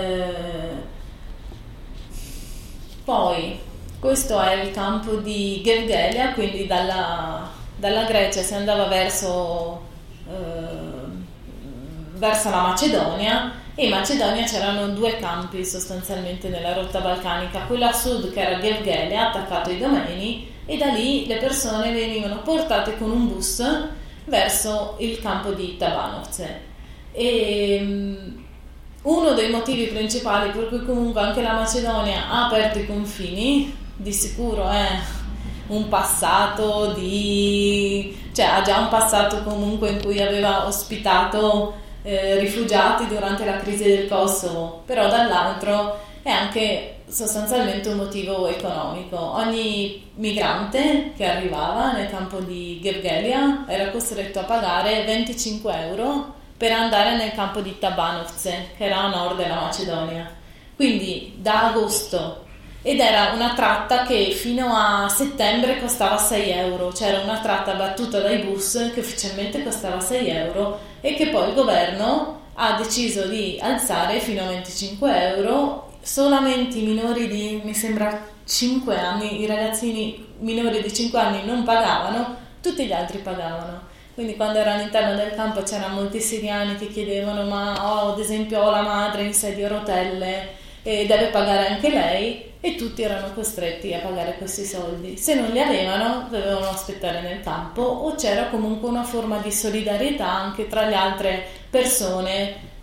poi questo è il campo di Gevgelia, quindi dalla, dalla Grecia si andava verso, eh, verso la Macedonia, e in Macedonia c'erano due campi sostanzialmente nella rotta balcanica, quello a sud che era Gevgelia, attaccato ai Domeni, e da lì le persone venivano portate con un bus verso il campo di Tabanovce. E um, uno dei motivi principali per cui comunque anche la Macedonia ha aperto i confini, di sicuro è un passato di cioè ha già un passato comunque in cui aveva ospitato eh, rifugiati durante la crisi del Kosovo, però dall'altro è anche sostanzialmente un motivo economico. Ogni migrante che arrivava nel campo di Gevgelia era costretto a pagare venticinque euro per andare nel campo di Tabanovce, che era a nord della Macedonia, quindi da agosto, ed era una tratta che fino a settembre costava sei euro. C'era una tratta battuta dai bus che ufficialmente costava sei euro e che poi il governo ha deciso di alzare fino a venticinque euro. Solamente i minori di, mi sembra, cinque anni, i ragazzini minori di cinque anni non pagavano, tutti gli altri pagavano. Quindi quando ero all'interno del campo c'erano molti siriani che chiedevano: ma ho, ad esempio, ho la madre in sedia a rotelle e deve pagare anche lei, e tutti erano costretti a pagare questi soldi. Se non li avevano dovevano aspettare nel campo, o c'era comunque una forma di solidarietà anche tra le altre persone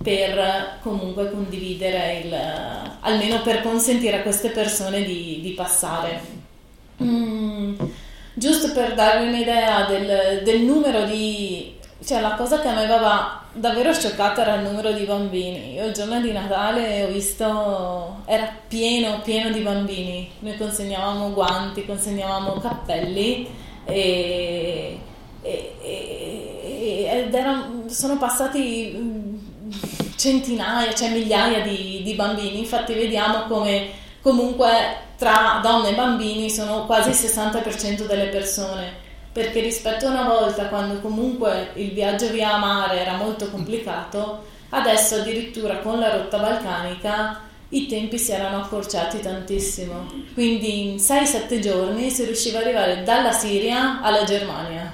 per comunque condividere il, almeno per consentire a queste persone di, di passare. Mm, giusto per darvi un'idea del, del numero di... Cioè, la cosa che a me aveva davvero scioccata era il numero di bambini. Io il giorno di Natale ho visto, era pieno, pieno di bambini. Noi consegnavamo guanti, consegnavamo cappelli e, e, e, ed erano, sono passati centinaia, cioè migliaia di, di bambini. Infatti vediamo come comunque tra donne e bambini sono quasi il sessanta per cento delle persone. Perché rispetto a una volta, quando comunque il viaggio via mare era molto complicato, adesso addirittura con la rotta balcanica i tempi si erano accorciati tantissimo. Quindi in sei sette giorni si riusciva ad arrivare dalla Siria alla Germania.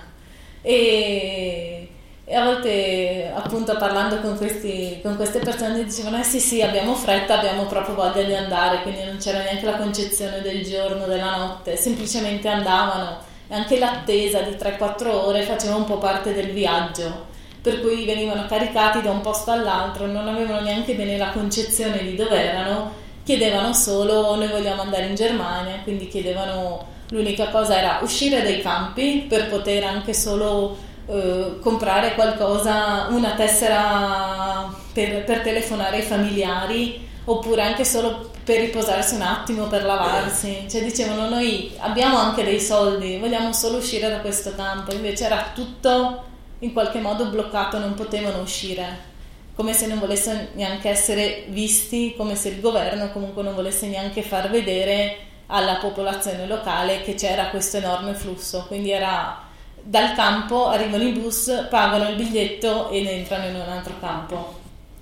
E, e a volte, appunto, parlando con, questi, con queste persone dicevano eh sì sì, abbiamo fretta, abbiamo proprio voglia di andare, quindi non c'era neanche la concezione del giorno, della notte, semplicemente andavano. Anche l'attesa di tre quattro ore faceva un po' parte del viaggio, per cui venivano caricati da un posto all'altro, non avevano neanche bene la concezione di dove erano, chiedevano solo noi vogliamo andare in Germania, quindi chiedevano, l'unica cosa era uscire dai campi per poter anche solo eh, comprare qualcosa, una tessera per, per telefonare ai familiari, oppure anche solo per riposarsi un attimo, per lavarsi. Cioè dicevano noi abbiamo anche dei soldi, vogliamo solo uscire da questo campo. Invece era tutto in qualche modo bloccato, non potevano uscire, come se non volessero neanche essere visti, come se il governo comunque non volesse neanche far vedere alla popolazione locale che c'era questo enorme flusso. Quindi era dal campo, arrivano i bus, pagano il biglietto ed entrano in un altro campo.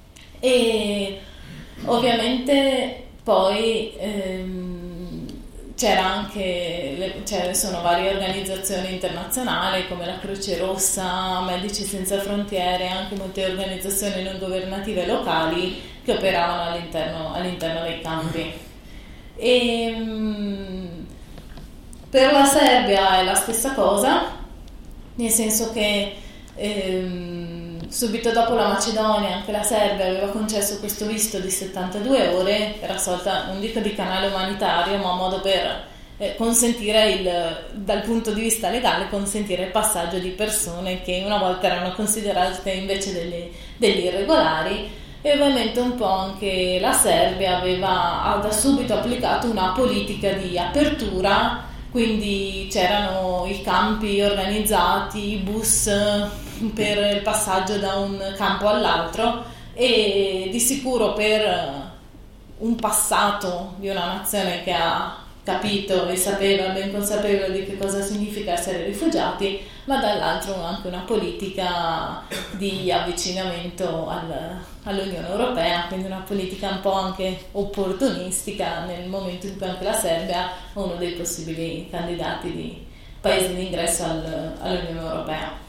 E ovviamente poi ehm, c'era anche, le, cioè, sono varie organizzazioni internazionali come la Croce Rossa, Medici Senza Frontiere, anche molte organizzazioni non governative locali che operavano all'interno, all'interno dei campi. E, mh, per la Serbia è la stessa cosa, nel senso che ehm, subito dopo la Macedonia anche la Serbia aveva concesso questo visto di settantadue ore, era sorta, non dico di canale umanitario, ma un modo per eh, consentire il, dal punto di vista legale, consentire il passaggio di persone che una volta erano considerate invece delle, degli irregolari. E ovviamente un po' anche la Serbia aveva ha da subito applicato una politica di apertura, quindi c'erano i campi organizzati, i bus per il passaggio da un campo all'altro, e di sicuro per un passato di una nazione che ha capito e sapeva, ben consapevole di che cosa significa essere rifugiati, ma dall'altro anche una politica di avvicinamento al, all'Unione Europea, quindi una politica un po' anche opportunistica nel momento in cui anche la Serbia è uno dei possibili candidati di paesi di ingresso al, all'Unione Europea.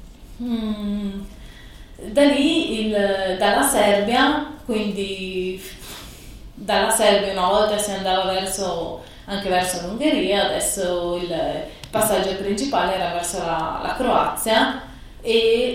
Mm. Da lì, il, dalla Serbia, quindi dalla Serbia una volta si andava verso anche verso l'Ungheria, adesso il passaggio principale era verso la, la Croazia e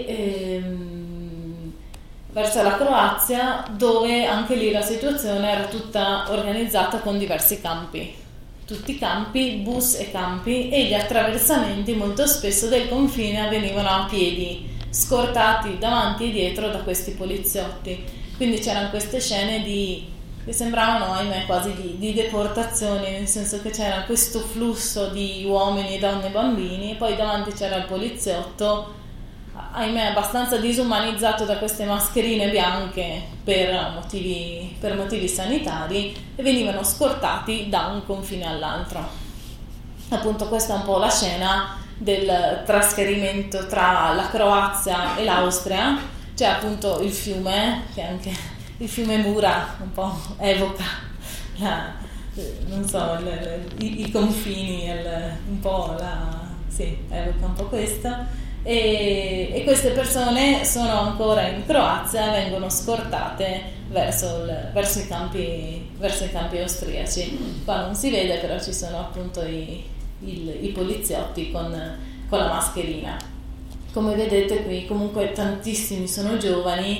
ehm, verso la Croazia, dove anche lì la situazione era tutta organizzata con diversi campi, tutti campi, bus e campi, e gli attraversamenti molto spesso del confine avvenivano a piedi, scortati davanti e dietro da questi poliziotti. Quindi c'erano queste scene di che sembravano, ahimè, quasi di, di deportazioni, nel senso che c'era questo flusso di uomini, donne e bambini, e poi davanti c'era il poliziotto, ahimè abbastanza disumanizzato da queste mascherine bianche per motivi, per motivi sanitari, e venivano scortati da un confine all'altro. Appunto questa è un po' la scena del trasferimento tra la Croazia e l'Austria. C'è appunto il fiume, che anche il fiume Mura un po' evoca la, non so, le, le, i, i confini, il, un po' la, sì, evoca un po' questo, e, e queste persone sono ancora in Croazia, vengono scortate verso, il, verso, i campi, verso i campi austriaci. Qua non si vede, però ci sono appunto i, il, i poliziotti con, con la mascherina. Come vedete qui comunque tantissimi sono giovani,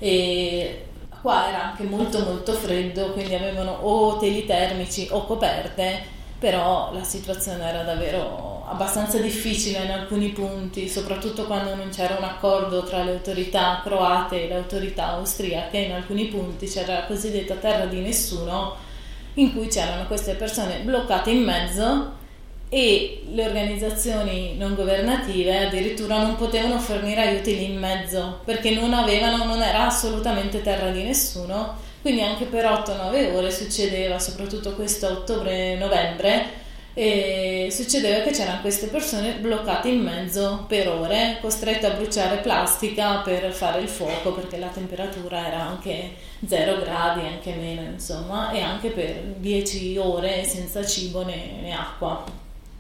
e qua era anche molto molto freddo, quindi avevano o teli termici o coperte, però la situazione era davvero abbastanza difficile in alcuni punti, soprattutto quando non c'era un accordo tra le autorità croate e le autorità austriache. In alcuni punti c'era la cosiddetta terra di nessuno, in cui c'erano queste persone bloccate in mezzo e le organizzazioni non governative addirittura non potevano fornire aiuti lì in mezzo, perché non avevano, non era assolutamente terra di nessuno. Quindi anche per otto nove ore succedeva, soprattutto questo ottobre-novembre, e succedeva che c'erano queste persone bloccate in mezzo per ore, costrette a bruciare plastica per fare il fuoco, perché la temperatura era anche zero gradi, anche meno, insomma, e anche per dieci ore senza cibo né, né acqua.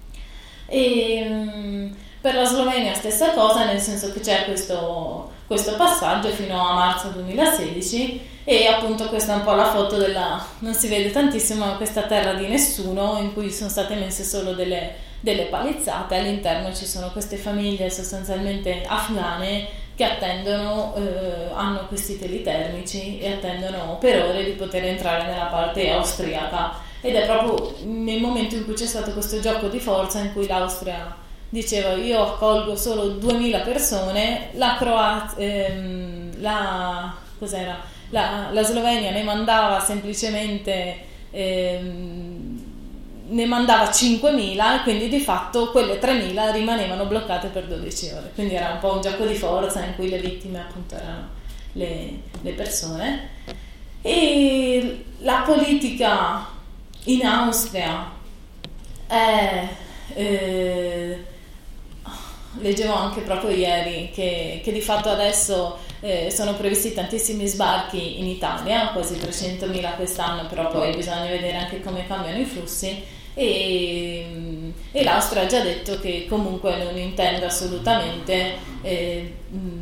E um, per la Slovenia stessa cosa, nel senso che c'è questo, questo passaggio fino a marzo duemilasedici, e appunto questa è un po' la foto della, non si vede tantissimo, ma questa terra di nessuno in cui sono state messe solo delle, delle palizzate. All'interno ci sono queste famiglie sostanzialmente afghane che attendono, eh, hanno questi teli termici e attendono per ore di poter entrare nella parte austriaca. Ed è proprio nel momento in cui c'è stato questo gioco di forza in cui l'Austria diceva io accolgo solo duemila persone, la Croazia, ehm, la, cos'era? La, la Slovenia ne mandava semplicemente ehm, ne mandava cinquemila, e quindi di fatto quelle tremila rimanevano bloccate per dodici ore. Quindi era un po' un gioco di forza in cui le vittime appunto erano le, le persone. E la politica in Austria è, eh, leggevo anche proprio ieri che, che di fatto adesso eh, sono previsti tantissimi sbarchi in Italia, quasi trecentomila quest'anno, però poi bisogna vedere anche come cambiano i flussi, e, e l'Austria ha già detto che comunque non intende assolutamente eh,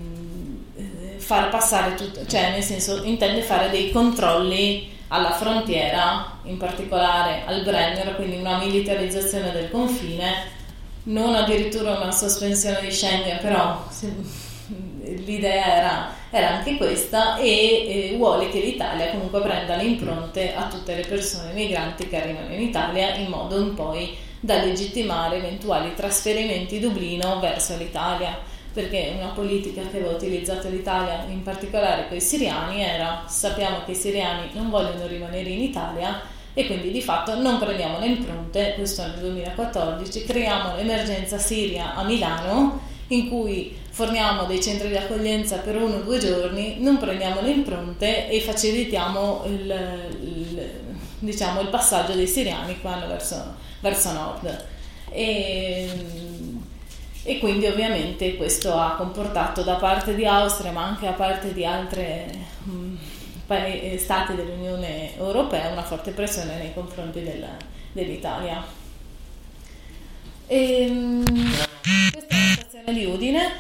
far passare tutto, cioè nel senso intende fare dei controlli alla frontiera, in particolare al Brennero, quindi una militarizzazione del confine, non addirittura una sospensione di Schengen, però l'idea era, era anche questa, e, e vuole che l'Italia comunque prenda le impronte a tutte le persone migranti che arrivano in Italia, in modo un poi da legittimare eventuali trasferimenti Dublino verso l'Italia, perché una politica che aveva utilizzato l'Italia in particolare con i siriani era: sappiamo che i siriani non vogliono rimanere in Italia e quindi di fatto non prendiamo le impronte. Questo nel duemilaquattordici creiamo l'emergenza Siria a Milano, in cui forniamo dei centri di accoglienza per uno o due giorni, non prendiamo le impronte e facilitiamo il, il, diciamo, il passaggio dei siriani che vanno verso, verso nord. E, e quindi ovviamente questo ha comportato da parte di Austria, ma anche da parte di altre mh, stati dell'Unione Europea, una forte pressione nei confronti del, dell'Italia. E, questa è la stazione di Udine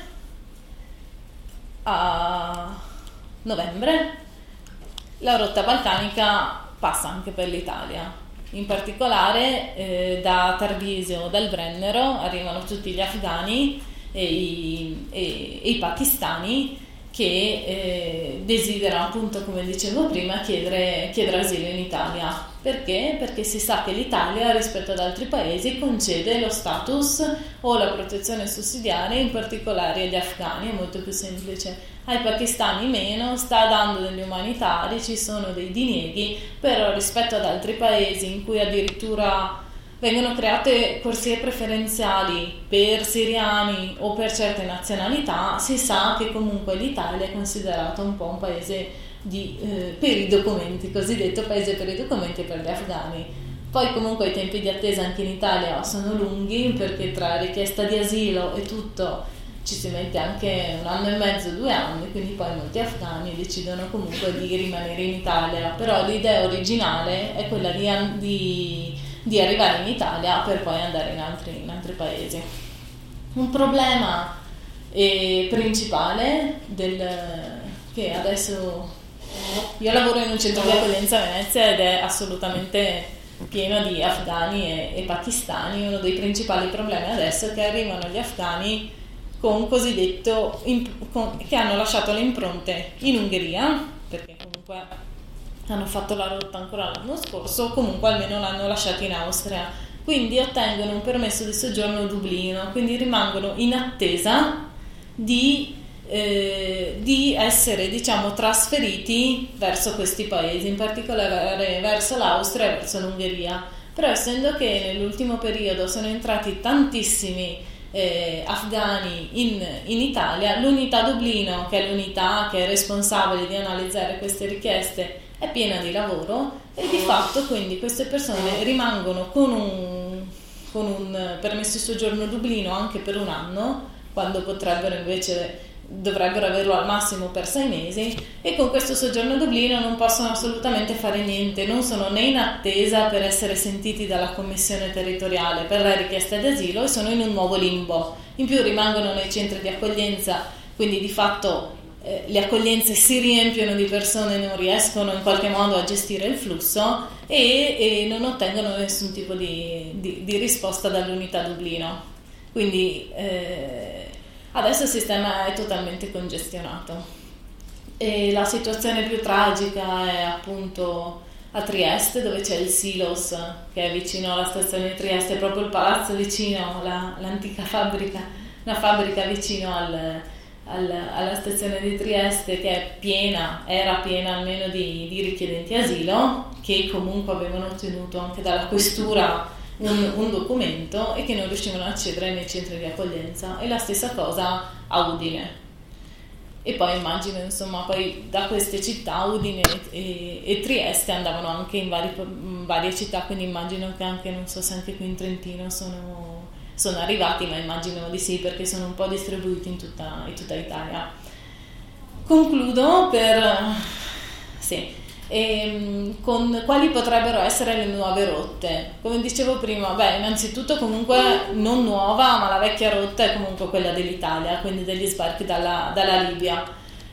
a novembre. La rotta balcanica passa anche per l'Italia, in particolare eh, da Tarvisio, dal Brennero arrivano tutti gli afghani e i, e, e i pakistani che eh, desiderano, appunto, come dicevo prima, chiedere, chiedere asilo in Italia. Perché? Perché si sa che l'Italia, rispetto ad altri paesi, concede lo status o la protezione sussidiaria, in particolare agli afghani. È molto più semplice. Ai pakistani meno, sta dando degli umanitari, ci sono dei dinieghi, però rispetto ad altri paesi in cui addirittura vengono create corsie preferenziali per siriani o per certe nazionalità, si sa che comunque l'Italia è considerata un po' un paese di, eh, per i documenti, cosiddetto paese per i documenti per gli afghani. Poi comunque i tempi di attesa anche in Italia sono lunghi, perché tra richiesta di asilo e tutto ci si mette anche un anno e mezzo, due anni, quindi poi molti afghani decidono comunque di rimanere in Italia. Però l'idea originale è quella di, di di arrivare in Italia per poi andare in altri, in altri paesi. Un problema eh, principale del, che adesso io lavoro in un centro di accoglienza a Venezia ed è assolutamente pieno di afghani e, e pakistani. Uno dei principali problemi adesso è che arrivano gli afghani con cosiddetto con, che hanno lasciato le impronte in Ungheria, perché comunque hanno fatto la rotta ancora l'anno scorso, comunque almeno l'hanno lasciata in Austria, quindi ottengono un permesso di soggiorno a Dublino, quindi rimangono in attesa di, eh, di essere, diciamo, trasferiti verso questi paesi, in particolare verso l'Austria e verso l'Ungheria. Però essendo che nell'ultimo periodo sono entrati tantissimi Eh, afghani in, in Italia, l'unità Dublino, che è l'unità che è responsabile di analizzare queste richieste, è piena di lavoro e di fatto quindi queste persone rimangono con un, con un permesso di soggiorno Dublino anche per un anno, quando potrebbero invece dovrebbero averlo al massimo per sei mesi, e con questo soggiorno a Dublino non possono assolutamente fare niente, non sono né in attesa per essere sentiti dalla commissione territoriale per la richiesta di asilo e sono in un nuovo limbo. In più rimangono nei centri di accoglienza, quindi di fatto eh, le accoglienze si riempiono di persone, non riescono in qualche modo a gestire il flusso e, e non ottengono nessun tipo di, di, di risposta dall'unità Dublino. Quindi eh, adesso il sistema è totalmente congestionato e la situazione più tragica è appunto a Trieste, dove c'è il Silos, che è vicino alla stazione di Trieste, proprio il palazzo vicino, la, l'antica fabbrica, una fabbrica vicino al, al, alla stazione di Trieste, che è piena, era piena almeno di, di richiedenti asilo, che comunque avevano ottenuto anche dalla questura Un, un documento e che non riuscivano ad accedere nei centri di accoglienza, e la stessa cosa a Udine. E poi immagino, insomma, poi da queste città Udine e, e Trieste andavano anche in, vari, in varie città, quindi immagino che anche, non so se anche qui in Trentino sono, sono arrivati, ma immagino di sì, perché sono un po' distribuiti in tutta, in tutta Italia. Concludo per sì E, con quali potrebbero essere le nuove rotte. Come dicevo prima, beh, innanzitutto comunque non nuova, ma la vecchia rotta è comunque quella dell'Italia, quindi degli sbarchi dalla, dalla Libia,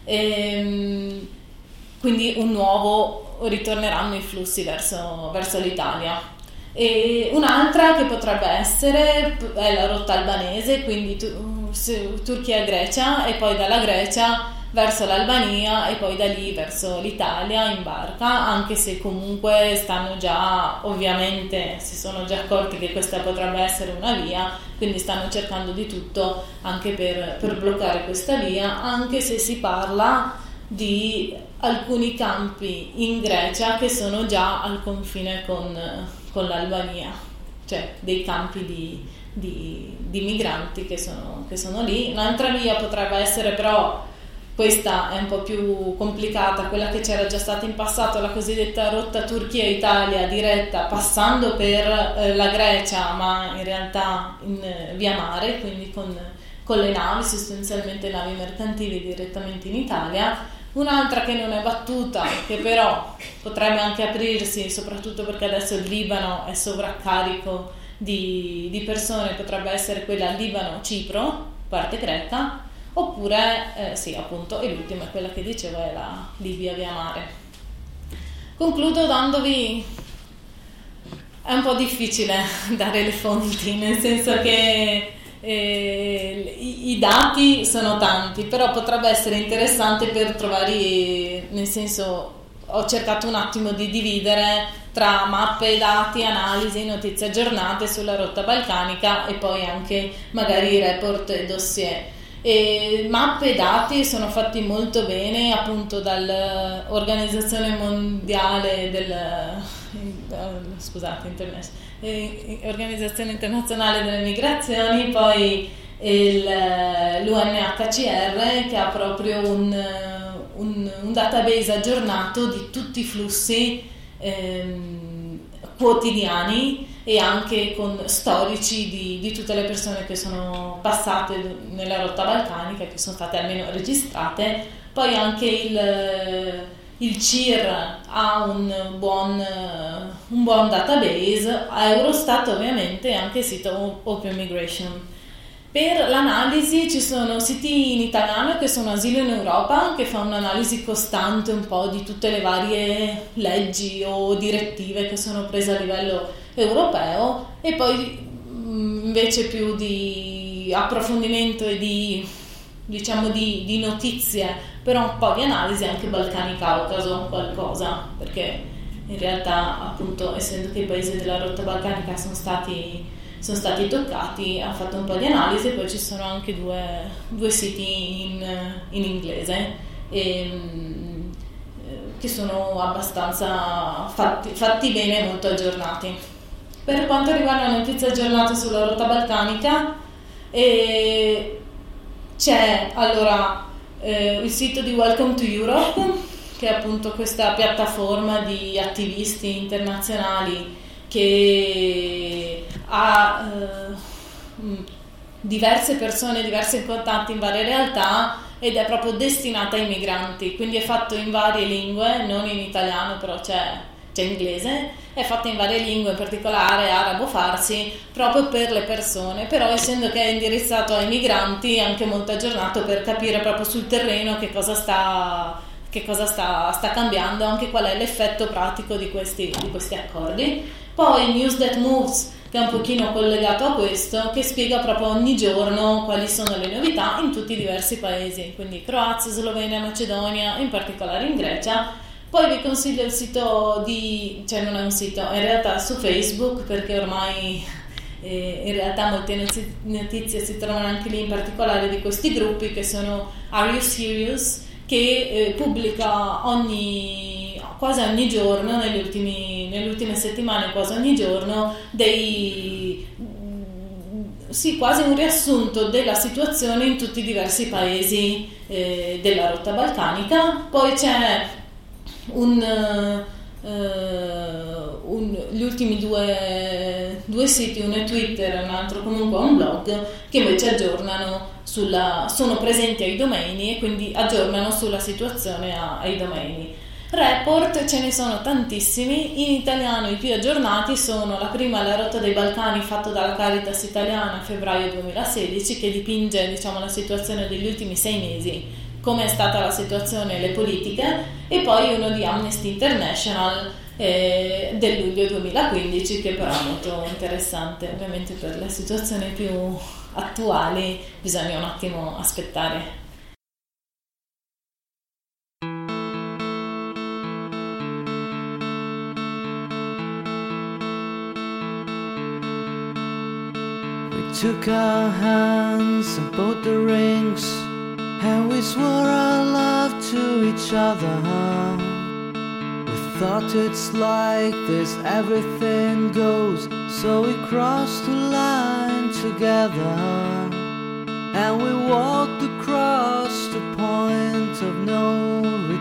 e, quindi un nuovo, ritorneranno i flussi verso, verso l'Italia. E un'altra che potrebbe essere è la rotta albanese, quindi tu, Turchia e Grecia, e poi dalla Grecia verso l'Albania e poi da lì verso l'Italia in barca, anche se comunque stanno già, ovviamente si sono già accorti che questa potrebbe essere una via, quindi stanno cercando di tutto anche per, per bloccare questa via, anche se si parla di alcuni campi in Grecia che sono già al confine con, con l'Albania, cioè dei campi di, di, di migranti che sono, che sono lì. Un'altra via potrebbe essere, però questa è un po' più complicata, quella che c'era già stata in passato, la cosiddetta rotta Turchia-Italia diretta, passando per eh, la Grecia, ma in realtà in eh, via mare, quindi con, con le navi, sostanzialmente navi mercantili direttamente in Italia. Un'altra che non è battuta, che però potrebbe anche aprirsi, soprattutto perché adesso il Libano è sovraccarico di, di persone, potrebbe essere quella Libano-Cipro, parte greca. Oppure, eh, sì, appunto, e l'ultima è quella che dicevo, è la Libia via mare. Concludo dandovi... è un po' difficile dare le fonti, nel senso che eh, i, i dati sono tanti, però potrebbe essere interessante per trovare, nel senso, ho cercato un attimo di dividere tra mappe, dati, analisi, notizie aggiornate sulla rotta balcanica e poi anche magari report e dossier. E mappe e dati sono fatti molto bene appunto dall'Organizzazione Mondiale del scusate internet, Organizzazione Internazionale delle Migrazioni, poi il, l'U N H C R, che ha proprio un, un, un database aggiornato di tutti i flussi ehm, quotidiani e anche con storici di, di tutte le persone che sono passate nella rotta balcanica, che sono state almeno registrate. Poi anche il, il C I R ha un buon, un buon database, a Eurostat ovviamente, e anche il sito Open Migration. Per l'analisi ci sono siti in italiano che sono Asilo in Europa, che fa un'analisi costante un po' di tutte le varie leggi o direttive che sono prese a livello europeo, e poi invece più di di approfondimento e di, diciamo, di, di notizie, però un po' di analisi anche Balcani-Caucaso, qualcosa, perché in realtà, appunto, essendo che i paesi della rotta balcanica sono stati, sono stati toccati, ha fatto un po' di analisi, e poi ci sono anche due, due siti in, in inglese e, che sono abbastanza fatti, fatti bene e molto aggiornati. Per quanto riguarda le notizie aggiornate sulla rotta balcanica, eh, c'è allora eh, il sito di Welcome to Europe, che è appunto questa piattaforma di attivisti internazionali che ha eh, diverse persone, diversi contatti in varie realtà, ed è proprio destinata ai migranti, quindi è fatto in varie lingue, non in italiano, però c'è, c'è inglese, è fatto in varie lingue, in particolare arabo farsi, proprio per le persone, però essendo che è indirizzato ai migranti è anche molto aggiornato per capire proprio sul terreno che cosa sta, che cosa sta, sta cambiando, anche qual è l'effetto pratico di questi, di questi accordi. Poi News That Moves, che è un pochino collegato a questo, che spiega proprio ogni giorno quali sono le novità in tutti i diversi paesi, quindi Croazia, Slovenia, Macedonia, in particolare in Grecia. Poi vi consiglio il sito di, cioè non è un sito, è in realtà su Facebook, perché ormai eh, in realtà molte notizie si trovano anche lì, in particolare di questi gruppi che sono Are You Serious?, che eh, pubblica ogni, quasi ogni giorno, negli ultimi, nelle ultime settimane quasi ogni giorno, dei, sì, quasi un riassunto della situazione in tutti i diversi paesi eh, della rotta balcanica. Poi c'è un, uh, un, gli ultimi due, due siti, uno è Twitter e un altro comunque un blog, che invece aggiornano sulla, sono presenti ai domaini e quindi aggiornano sulla situazione a, ai domaini. Report ce ne sono tantissimi, in italiano i più aggiornati sono la prima, La rotta dei Balcani, fatto dalla Caritas italiana a febbraio duemilasedici, che dipinge, diciamo, la situazione degli ultimi sei mesi, come è stata la situazione e le politiche, e poi uno di Amnesty International eh, del luglio duemilaquindici, che però è molto interessante. Ovviamente per le situazioni più attuali bisogna un attimo aspettare. Took our hands and both the rings, and we swore our love to each other. We thought it's like this, everything goes, so we crossed the line together, and we walked across the point of no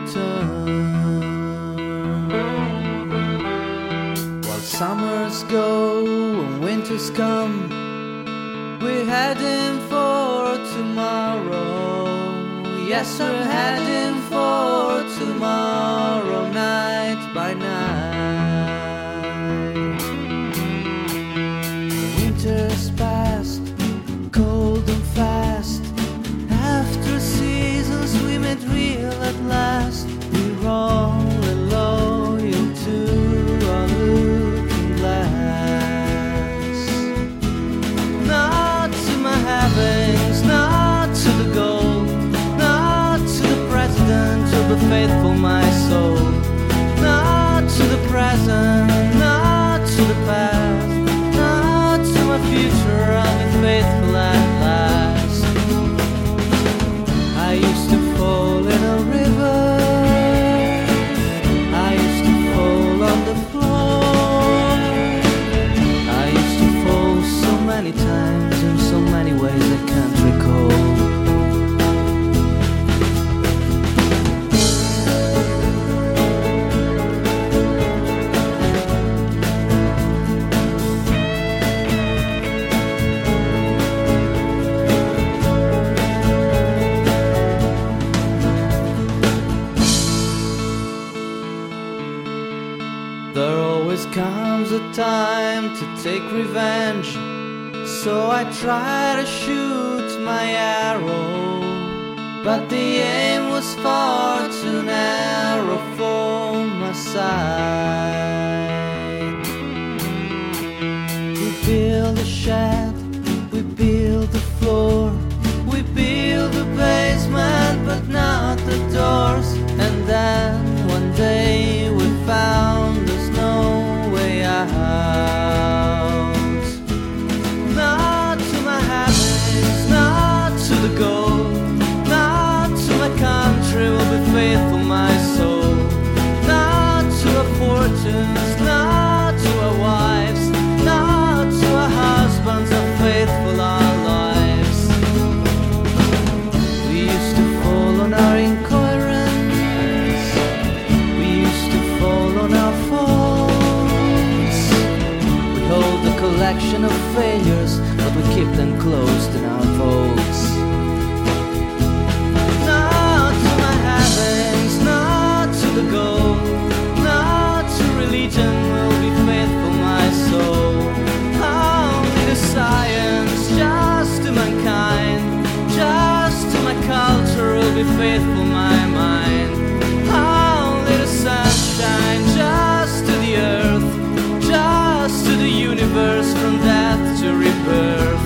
return. While summers go and winters come, we're heading for tomorrow. Yes, we're heading for tomorrow, night by night. Winter's past, cold and fast. After seasons we made real at last. We're all loyal to our looking glass. Not to my heavens, not to the gold, not to the president or the faithful my soul, not to the present, not to the past, not to my future, I'll be faithful at last. I used to fall in a river, I used to fall on the floor, I used to fall so many times in so many ways I can't recall. There always comes a time to take revenge, so I try to shoot my arrow, but the aim was far too narrow for my sight. We build a shed, we build a floor, not to my habits, not to the goal, not to my country will be faithful my soul, not to our fortunes, not to our wives, not to our husbands, are faithful our lives. We used to fall on our incoherence, we used to fall on our faults. We hold a collection of failures, but we keep them closed in our vaults. Not to my heavens, not to the goal, not to religion will be faithful my soul. Only to science, just to mankind, just to my culture will be faithful my mind. Only the sunshine, just to the earth, just to the universe, from death to rebirth.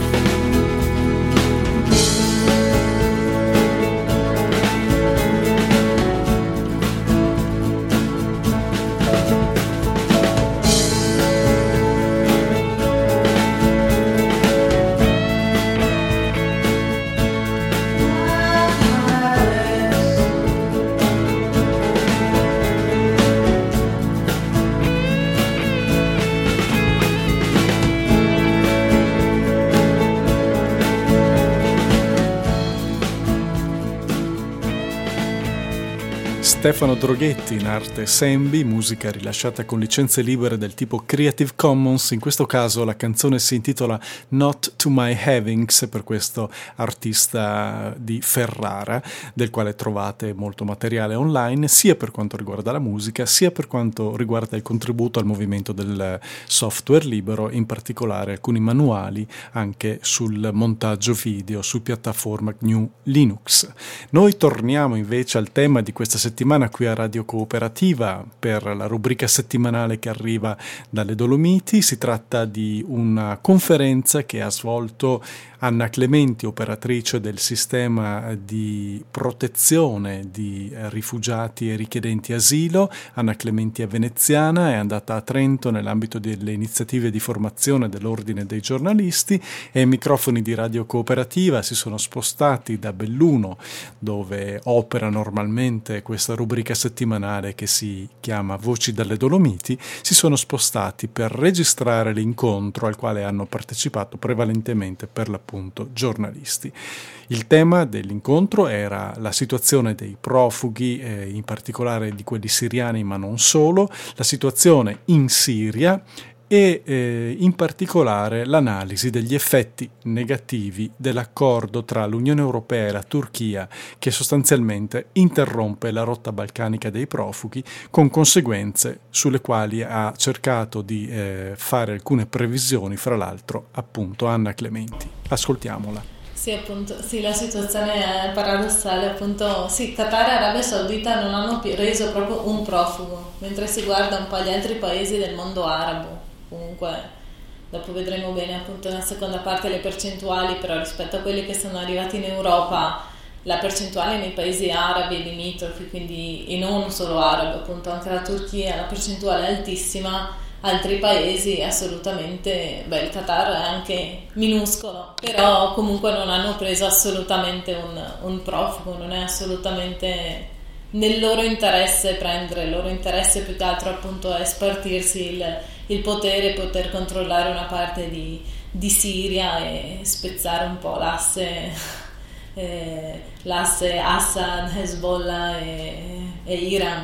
Stefano Droghetti, in arte Sembi, musica rilasciata con licenze libere del tipo Creative Commons. In questo caso la canzone si intitola Not to My Havings, per questo artista di Ferrara, del quale trovate molto materiale online, sia per quanto riguarda la musica, sia per quanto riguarda il contributo al movimento del software libero, in particolare alcuni manuali anche sul montaggio video su piattaforma G N U Linux. Noi torniamo invece al tema di questa settimana qui a Radio Cooperativa per la rubrica settimanale che arriva dalle Dolomiti. Si tratta di una conferenza che ha svolto Anna Clementi, operatrice del sistema di protezione di rifugiati e richiedenti asilo. Anna Clementi è veneziana, è andata a Trento nell'ambito delle iniziative di formazione dell'Ordine dei giornalisti, e i microfoni di Radio Cooperativa si sono spostati da Belluno, dove opera normalmente questa rubrica settimanale che si chiama Voci dalle Dolomiti, si sono spostati per registrare l'incontro al quale hanno partecipato prevalentemente per l'appunto giornalisti. Il tema dell'incontro era la situazione dei profughi, eh, in particolare di quelli siriani ma non solo, la situazione in Siria e eh, in particolare l'analisi degli effetti negativi dell'accordo tra l'Unione Europea e la Turchia, che sostanzialmente interrompe la rotta balcanica dei profughi, con conseguenze sulle quali ha cercato di eh, fare alcune previsioni, fra l'altro appunto Anna Clementi. Ascoltiamola. Sì, appunto, sì, la situazione è paradossale, appunto, sì, Qatar e Arabia Saudita non hanno più reso proprio un profugo, mentre si guarda un po' gli altri paesi del mondo arabo. Comunque dopo vedremo bene appunto nella seconda parte le percentuali, però rispetto a quelli che sono arrivati in Europa la percentuale nei paesi arabi limitrofi, quindi e non solo arabi, appunto anche la Turchia, la percentuale è altissima, altri paesi assolutamente, beh il Qatar è anche minuscolo, però comunque non hanno preso assolutamente un, un profugo, non è assolutamente nel loro interesse prendere, il loro interesse più che altro appunto è spartirsi il il potere, poter controllare una parte di, di Siria e spezzare un po' l'asse, eh, l'asse Assad, Hezbollah e, e Iran.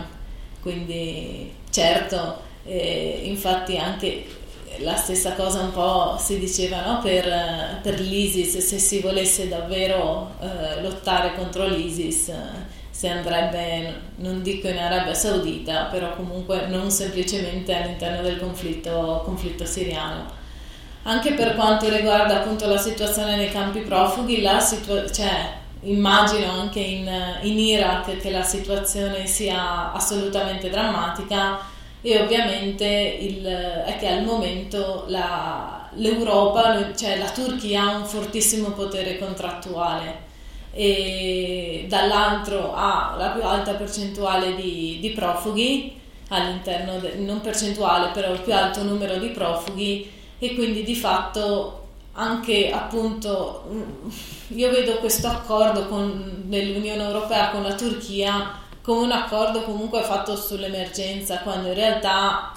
Quindi certo, eh, infatti anche la stessa cosa un po' si diceva, no? per, per l'ISIS, se si volesse davvero eh, lottare contro l'ISIS si andrebbe, non dico in Arabia Saudita, però comunque non semplicemente all'interno del conflitto, conflitto siriano. Anche per quanto riguarda appunto la situazione nei campi profughi, la situa- cioè, immagino anche in, in Iraq che la situazione sia assolutamente drammatica, e ovviamente il, è che al momento la, l'Europa, cioè la Turchia ha un fortissimo potere contrattuale, e dall'altro ha la più alta percentuale di, di profughi, all'interno, de- non percentuale, però il più alto numero di profughi, e quindi di fatto anche appunto io vedo questo accordo con, dell'Unione Europea con la Turchia come un accordo comunque fatto sull'emergenza, quando in realtà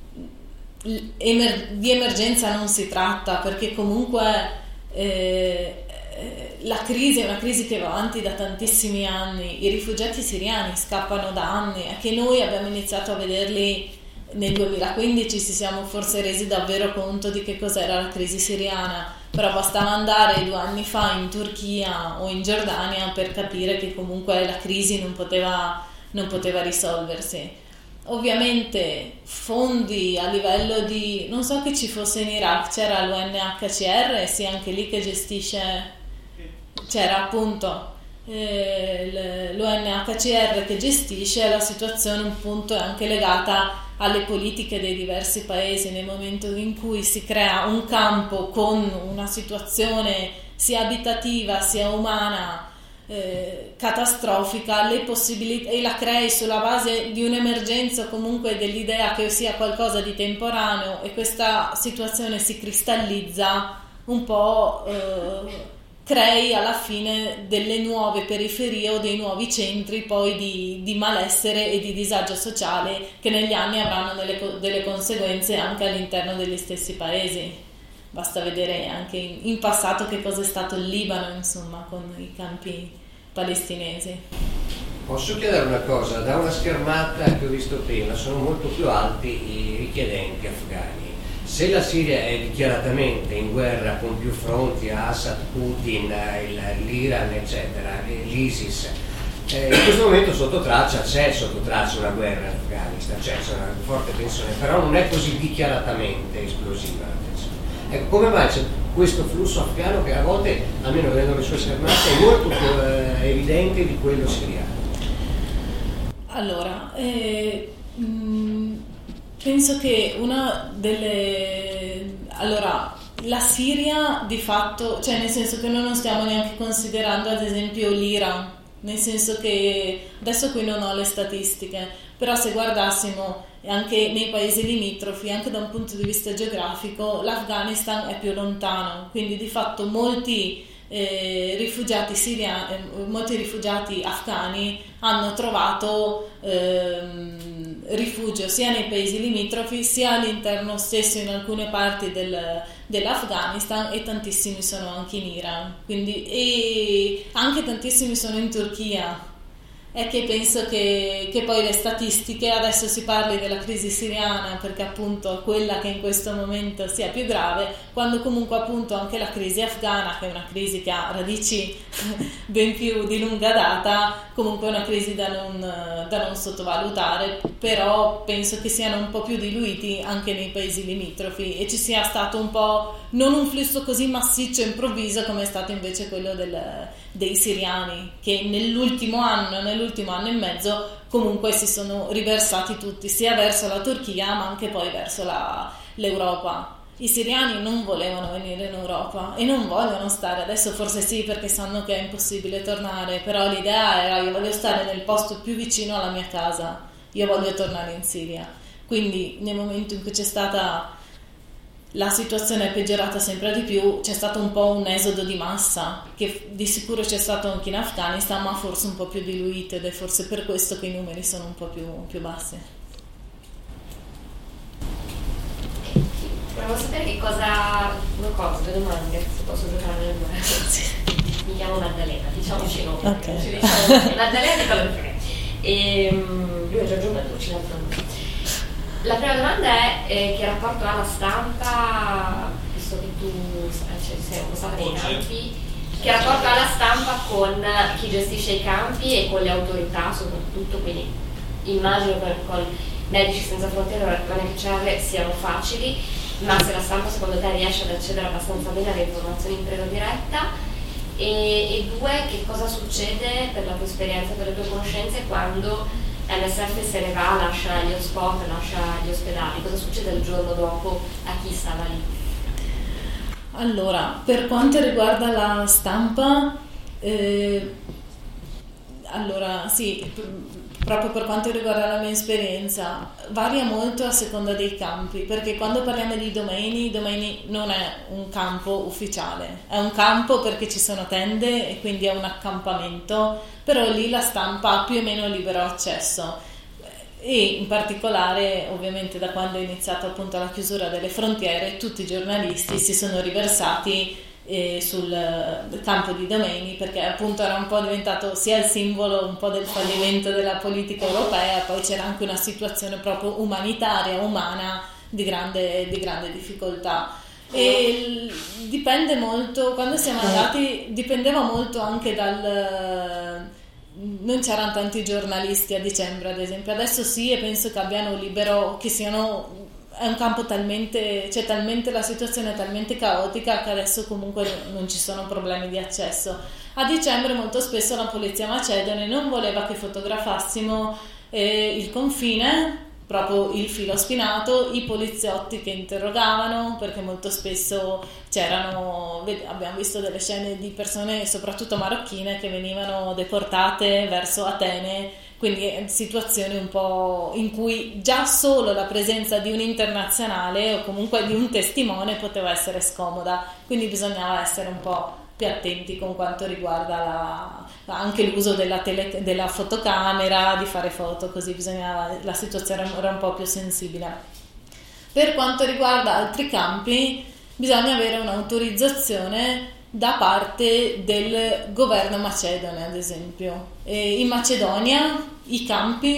emer- di emergenza non si tratta, perché comunque eh, la crisi è una crisi che va avanti da tantissimi anni. I rifugiati siriani scappano da anni, e che noi abbiamo iniziato a vederli nel duemilaquindici, ci siamo forse resi davvero conto di che cos'era la crisi siriana, però bastava andare due anni fa in Turchia o in Giordania per capire che comunque la crisi non poteva, non poteva risolversi. Ovviamente fondi a livello di, non so che ci fosse in Iraq, c'era l'U N H C R, sì, anche lì che gestisce, c'era appunto eh, l'U N H C R che gestisce la situazione, un punto è anche legata alle politiche dei diversi paesi. Nel momento in cui si crea un campo con una situazione sia abitativa sia umana eh, catastrofica, le possibilità, e la crei sulla base di un'emergenza o comunque dell'idea che sia qualcosa di temporaneo, e questa situazione si cristallizza un po', eh, crei alla fine delle nuove periferie o dei nuovi centri poi di, di malessere e di disagio sociale, che negli anni avranno delle, delle conseguenze anche all'interno degli stessi paesi. Basta vedere anche in, in passato che cosa è stato il Libano, insomma, con i campi palestinesi. Posso chiedere una cosa? Da una schermata che ho visto prima sono molto più alti i richiedenti afghani. Se la Siria è dichiaratamente in guerra con più fronti, Assad, Putin, il, l'Iran, eccetera, l'ISIS, eh, in questo momento sotto traccia c'è sotto traccia una guerra in Afghanistan, c'è, c'è una forte tensione, però non è così dichiaratamente esplosiva la tensione. Ecco, come mai c'è questo flusso afghano che a volte, almeno vedendo le sue schermate, è molto più eh, evidente di quello siriano? Allora, eh, mh, penso che una delle... Allora, la Siria di fatto, cioè nel senso che noi non stiamo neanche considerando ad esempio l'Iran, nel senso che adesso qui non ho le statistiche, però se guardassimo anche nei paesi limitrofi, anche da un punto di vista geografico, l'Afghanistan è più lontano, quindi di fatto molti eh, rifugiati siriani, eh, molti rifugiati afghani hanno trovato ehm, rifugio sia nei paesi limitrofi sia all'interno stesso in alcune parti del, dell'Afghanistan, e tantissimi sono anche in Iran, quindi, e anche tantissimi sono in Turchia. È che penso che, che poi le statistiche, adesso si parli della crisi siriana perché appunto è quella che in questo momento sia più grave, quando comunque appunto anche la crisi afghana, che è una crisi che ha radici ben più di lunga data, comunque è una crisi da non, da non sottovalutare, però penso che siano un po' più diluiti anche nei paesi limitrofi e ci sia stato un po' non un flusso così massiccio e improvviso come è stato invece quello del, dei siriani, che nell'ultimo anno, nell'ultimo anno e mezzo comunque si sono riversati tutti sia verso la Turchia ma anche poi verso la, l'Europa. I siriani non volevano venire in Europa e non vogliono stare, adesso forse sì perché sanno che è impossibile tornare, però l'idea era: io voglio stare nel posto più vicino alla mia casa, io voglio tornare in Siria. Quindi nel momento in cui c'è stata la situazione è peggiorata sempre di più, c'è stato un po' un esodo di massa che di sicuro c'è stato anche in Afghanistan, ma forse un po' più diluito, ed è forse per questo che i numeri sono un po' più, più bassi. Volevo sapere che cosa, due cose, due domande, se posso giocare nelle due. Sì. Mi chiamo Maddalena, diciamoci il nome. Okay. Ci diciamo Maddalena di Calabria. E lui è Giorgio Balducci, l'altro nome. La prima domanda è eh, che rapporto ha la stampa, visto che tu cioè, sei un po' stata nei campi, che rapporto ha la stampa con chi gestisce i campi e con le autorità soprattutto, quindi immagino che con Medici Senza Frontiere o l'U N H C R siano facili, ma se la stampa secondo te riesce ad accedere abbastanza bene alle informazioni in presa diretta, e, e due, che cosa succede per la tua esperienza, per le tue conoscenze, quando M S F se ne va, lascia gli hotspot, lascia gli ospedali, cosa succede il giorno dopo a chi stava lì? Allora, per quanto riguarda la stampa, eh, Allora, sì, proprio per quanto riguarda la mia esperienza, varia molto a seconda dei campi, perché quando parliamo di domaini, domaini non è un campo ufficiale, è un campo perché ci sono tende e quindi è un accampamento, però lì la stampa ha più o meno libero accesso. E in particolare, ovviamente, da quando è iniziata appunto la chiusura delle frontiere, tutti i giornalisti si sono riversati eh, sul campo di domaini, perché appunto era un po' diventato sia il simbolo un po' del fallimento della politica europea, poi c'era anche una situazione proprio umanitaria, umana, di grande, di grande difficoltà. E dipende molto, quando siamo andati, dipendeva molto anche dal... non c'erano tanti giornalisti a dicembre, ad esempio. Adesso sì, e penso che abbiano libero, che siano, è un campo talmente, c'è talmente, la situazione è talmente caotica che adesso comunque non ci sono problemi di accesso. A dicembre molto spesso la polizia macedone non voleva che fotografassimo eh, il confine, proprio il filo spinato, i poliziotti che interrogavano, perché molto spesso c'erano, abbiamo visto delle scene di persone soprattutto marocchine che venivano deportate verso Atene, quindi situazioni un po' in cui già solo la presenza di un internazionale o comunque di un testimone poteva essere scomoda, quindi bisognava essere un po' più attenti con quanto riguarda la, anche l'uso della, tele, della fotocamera, di fare foto, così bisognava, la situazione era un po' più sensibile. Per quanto riguarda altri campi, bisogna avere un'autorizzazione da parte del governo macedone, ad esempio. E in Macedonia i campi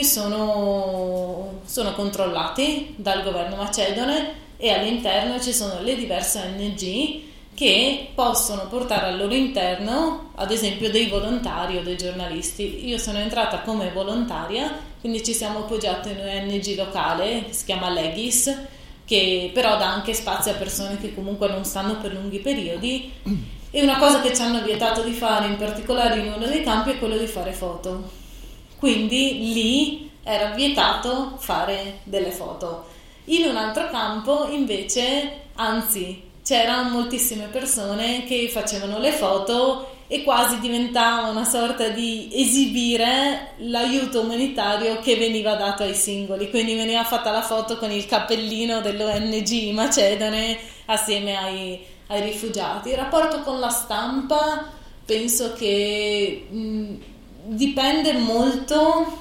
sono, sono controllati dal governo macedone e all'interno ci sono le diverse O N G che possono portare al loro interno, ad esempio, dei volontari o dei giornalisti. Io sono entrata come volontaria, quindi ci siamo appoggiati in un O N G locale che si chiama Legis, che però dà anche spazio a persone che comunque non stanno per lunghi periodi. E una cosa che ci hanno vietato di fare, in particolare in uno dei campi, è quello di fare foto. Quindi lì era vietato fare delle foto. In un altro campo, invece, anzi, c'erano moltissime persone che facevano le foto e quasi diventava una sorta di esibire l'aiuto umanitario che veniva dato ai singoli, quindi veniva fatta la foto con il cappellino dell'O N G macedone assieme ai, ai rifugiati. Il rapporto con la stampa penso che mh, dipende molto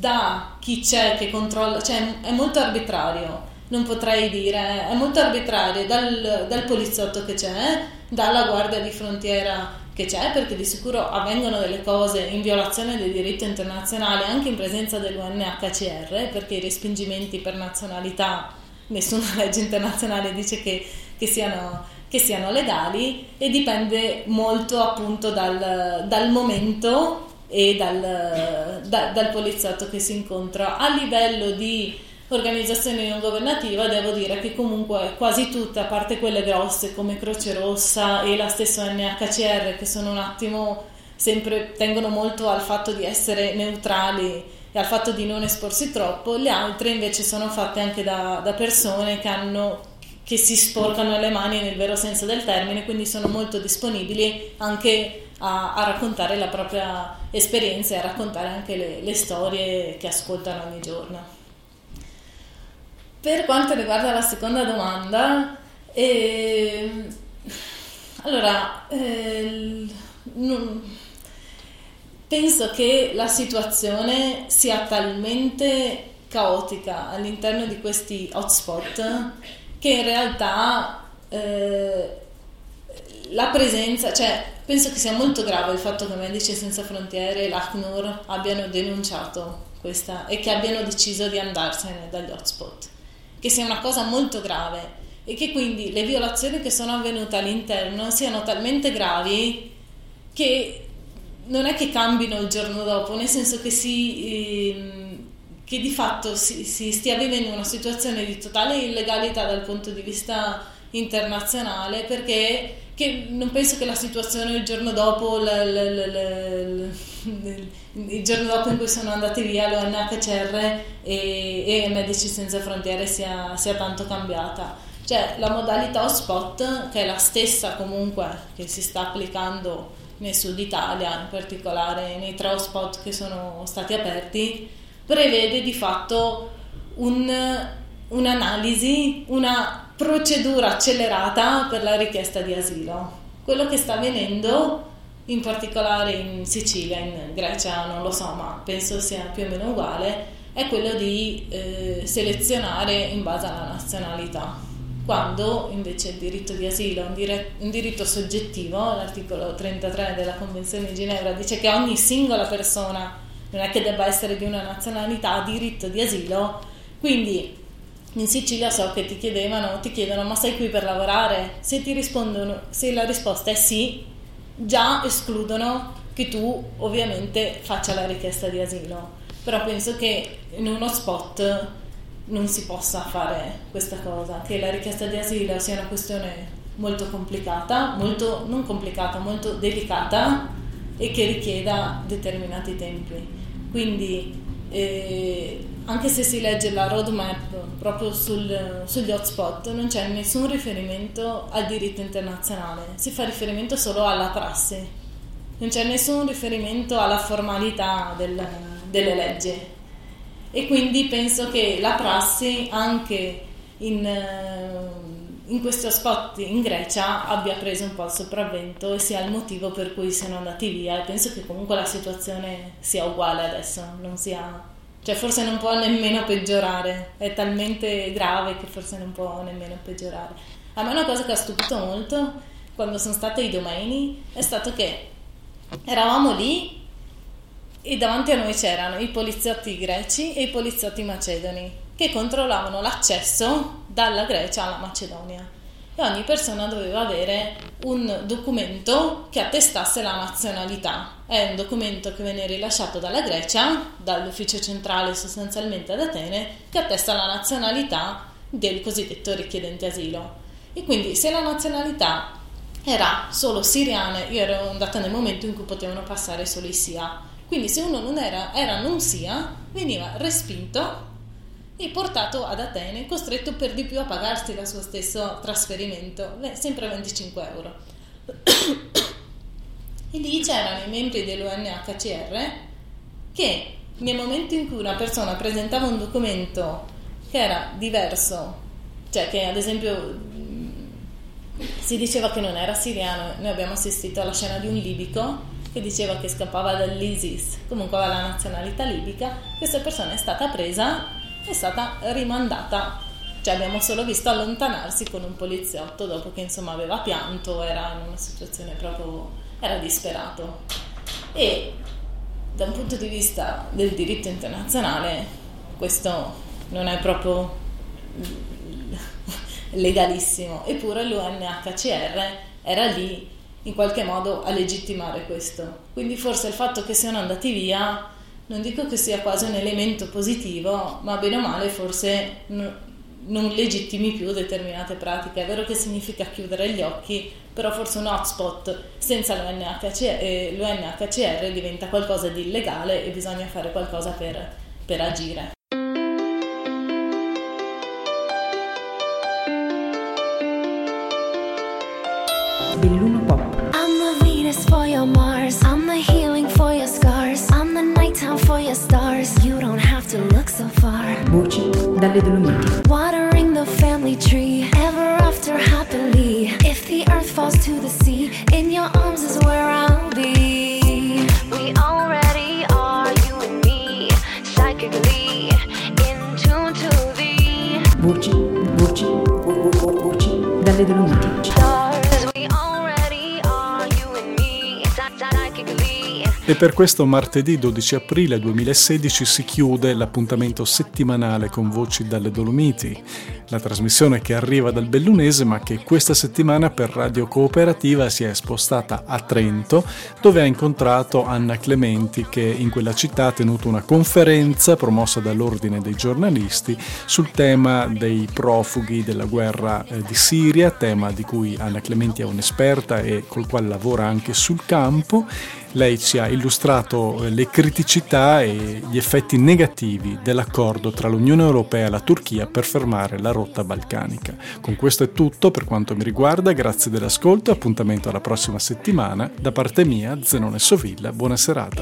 da chi c'è che controlla, cioè è molto arbitrario. Non potrei dire, è molto arbitrario dal, dal poliziotto che c'è, dalla guardia di frontiera che c'è, perché di sicuro avvengono delle cose in violazione del diritto internazionale anche in presenza dell'U N H C R, perché i respingimenti per nazionalità, nessuna legge internazionale dice che, che, siano, che siano legali, e dipende molto appunto dal, dal momento e dal, da, dal poliziotto che si incontra. A livello di organizzazione non governativa devo dire che comunque quasi tutte, a parte quelle grosse come Croce Rossa e la stessa O N H C R, che sono un attimo, sempre tengono molto al fatto di essere neutrali e al fatto di non esporsi troppo, le altre invece sono fatte anche da, da persone che hanno che si sporcano le mani nel vero senso del termine, quindi sono molto disponibili anche a, a raccontare la propria esperienza e a raccontare anche le, le storie che ascoltano ogni giorno. Per quanto riguarda la seconda domanda, eh, allora eh, non, penso che la situazione sia talmente caotica all'interno di questi hotspot che in realtà eh, la presenza, cioè penso che sia molto grave il fatto che Medici Senza Frontiere e l'ACNUR abbiano denunciato questa e che abbiano deciso di andarsene dagli hotspot, che sia una cosa molto grave e che quindi le violazioni che sono avvenute all'interno siano talmente gravi che non è che cambino il giorno dopo, nel senso che si eh, che di fatto si, si stia vivendo una situazione di totale illegalità dal punto di vista internazionale, perché che non penso che la situazione il giorno dopo l, l, l, l, il giorno dopo in cui sono andati via l'O N H C R e, e Medici Senza Frontiere sia, sia tanto cambiata. Cioè la modalità hotspot, che è la stessa comunque che si sta applicando nel sud Italia, in particolare nei tre hotspot che sono stati aperti, prevede di fatto un, un'analisi, una procedura accelerata per la richiesta di asilo. Quello che sta avvenendo in particolare in Sicilia, in Grecia non lo so, ma penso sia più o meno uguale, è quello di eh, selezionare in base alla nazionalità, quando invece il diritto di asilo è un, dire- un diritto soggettivo. L'articolo trentatré della Convenzione di Ginevra dice che ogni singola persona, non è che debba essere di una nazionalità, ha diritto di asilo. Quindi in Sicilia so che ti chiedevano, ti chiedono ma sei qui per lavorare? Se ti rispondono, se la risposta è sì, già escludono che tu ovviamente faccia la richiesta di asilo. Però penso che in uno spot non si possa fare questa cosa, che la richiesta di asilo sia una questione molto complicata, molto non complicata, molto delicata, e che richieda determinati tempi. Quindi eh, anche se si legge la roadmap proprio sul, sugli hotspot, non c'è nessun riferimento al diritto internazionale, si fa riferimento solo alla prassi, non c'è nessun riferimento alla formalità del, delle leggi. E quindi penso che la prassi anche in, in questi hotspot in Grecia abbia preso un po' il sopravvento e sia il motivo per cui siano andati via. E penso che comunque la situazione sia uguale adesso, non sia, cioè forse non può nemmeno peggiorare, è talmente grave che forse non può nemmeno peggiorare. A me una cosa che ha stupito molto quando sono state i domeni è stato che eravamo lì e davanti a noi c'erano i poliziotti greci e i poliziotti macedoni che controllavano l'accesso dalla Grecia alla Macedonia, e ogni persona doveva avere un documento che attestasse la nazionalità. È un documento che viene rilasciato dalla Grecia, dall'ufficio centrale sostanzialmente ad Atene, che attesta la nazionalità del cosiddetto richiedente asilo. E quindi se la nazionalità era solo siriana, io ero andata nel momento in cui potevano passare solo i S I A, quindi se uno non era, era non S I A, veniva respinto e portato ad Atene, costretto per di più a pagarsi il suo stesso trasferimento, sempre venticinque euro. E lì c'erano i membri dell'U N H C R che nel momento in cui una persona presentava un documento che era diverso, cioè che ad esempio si diceva che non era siriano, noi abbiamo assistito alla scena di un libico che diceva che scappava dall'ISIS, comunque aveva la nazionalità libica, questa persona è stata presa, è stata rimandata, cioè abbiamo solo visto allontanarsi con un poliziotto dopo che insomma aveva pianto, era in una situazione proprio, era disperato. E da un punto di vista del diritto internazionale questo non è proprio legalissimo, eppure l'U N H C R era lì in qualche modo a legittimare questo. Quindi forse il fatto che siano andati via non dico che sia quasi un elemento positivo, ma bene o male forse n- non legittimi più determinate pratiche. È vero che significa chiudere gli occhi, però forse un hotspot senza l'U N H C R, eh, l'U N H C R diventa qualcosa di illegale e bisogna fare qualcosa per, per agire. Belluno Pop. I'm the Venus for your Mars, I'm the healing for your scars, I'm the nighttime for your stars, you don't have to look so far. Voci dalle Dolomiti. Watering the family tree, ever after happily. If the earth falls to the sea, in your arms is where I'll be. We already are, you and me, psychically in tune to the Voci, voci, vo- vo- voci dalle Dolomiti. stars. We already are, you and me, psychically. E per questo martedì dodici aprile duemilasedici si chiude l'appuntamento settimanale con Voci dalle Dolomiti, la trasmissione che arriva dal bellunese ma che questa settimana per Radio Cooperativa si è spostata a Trento, dove ha incontrato Anna Clementi, che in quella città ha tenuto una conferenza promossa dall'Ordine dei giornalisti sul tema dei profughi della guerra eh, di Siria, tema di cui Anna Clementi è un'esperta e col quale lavora anche sul campo. Lei ci ha illustrato le criticità e gli effetti negativi dell'accordo tra l'Unione Europea e la Turchia per fermare la rotta balcanica. Con questo è tutto per quanto mi riguarda, grazie dell'ascolto, appuntamento alla prossima settimana. Da parte mia, Zenone Sovilla, buona serata.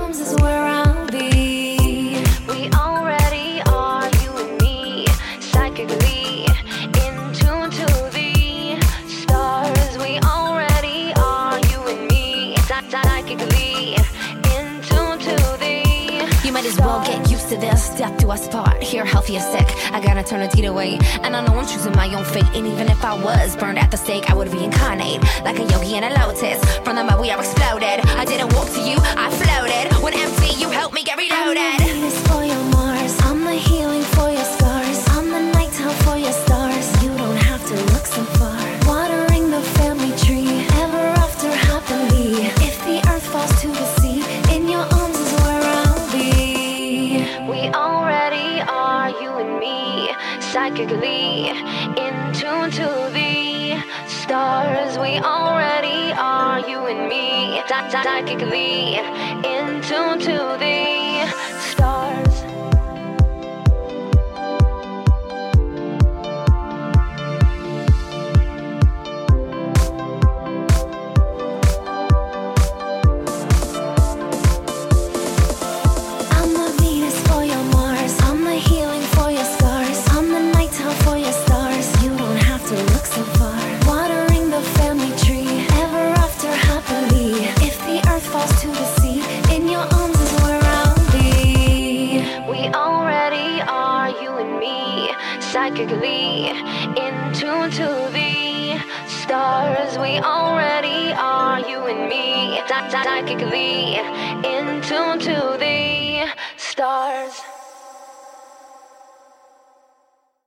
Well, get used to this, death do us part. Here, healthy or sick, I gotta turn a deed away. And I know I'm choosing my own fate. And even if I was burned at the stake, I would reincarnate like a yogi in a lotus. From the mud we are exploded. I didn't walk to you, I floated. When empty, you helped me get reloaded. I'm the Venus for your Mars, I'm the healing for your scars. I'm the nighttime for your stars. You don't have to look so far. Watering the family tree, ever after happily. If the earth falls to the sea, in your arms is where I'll be. We already are, you and me, psychically in tune to the stars. We already are, you and me, psychically in tune to the stars. Psychically in tune to the stars. We already are, you and me, psychically in tune to the stars.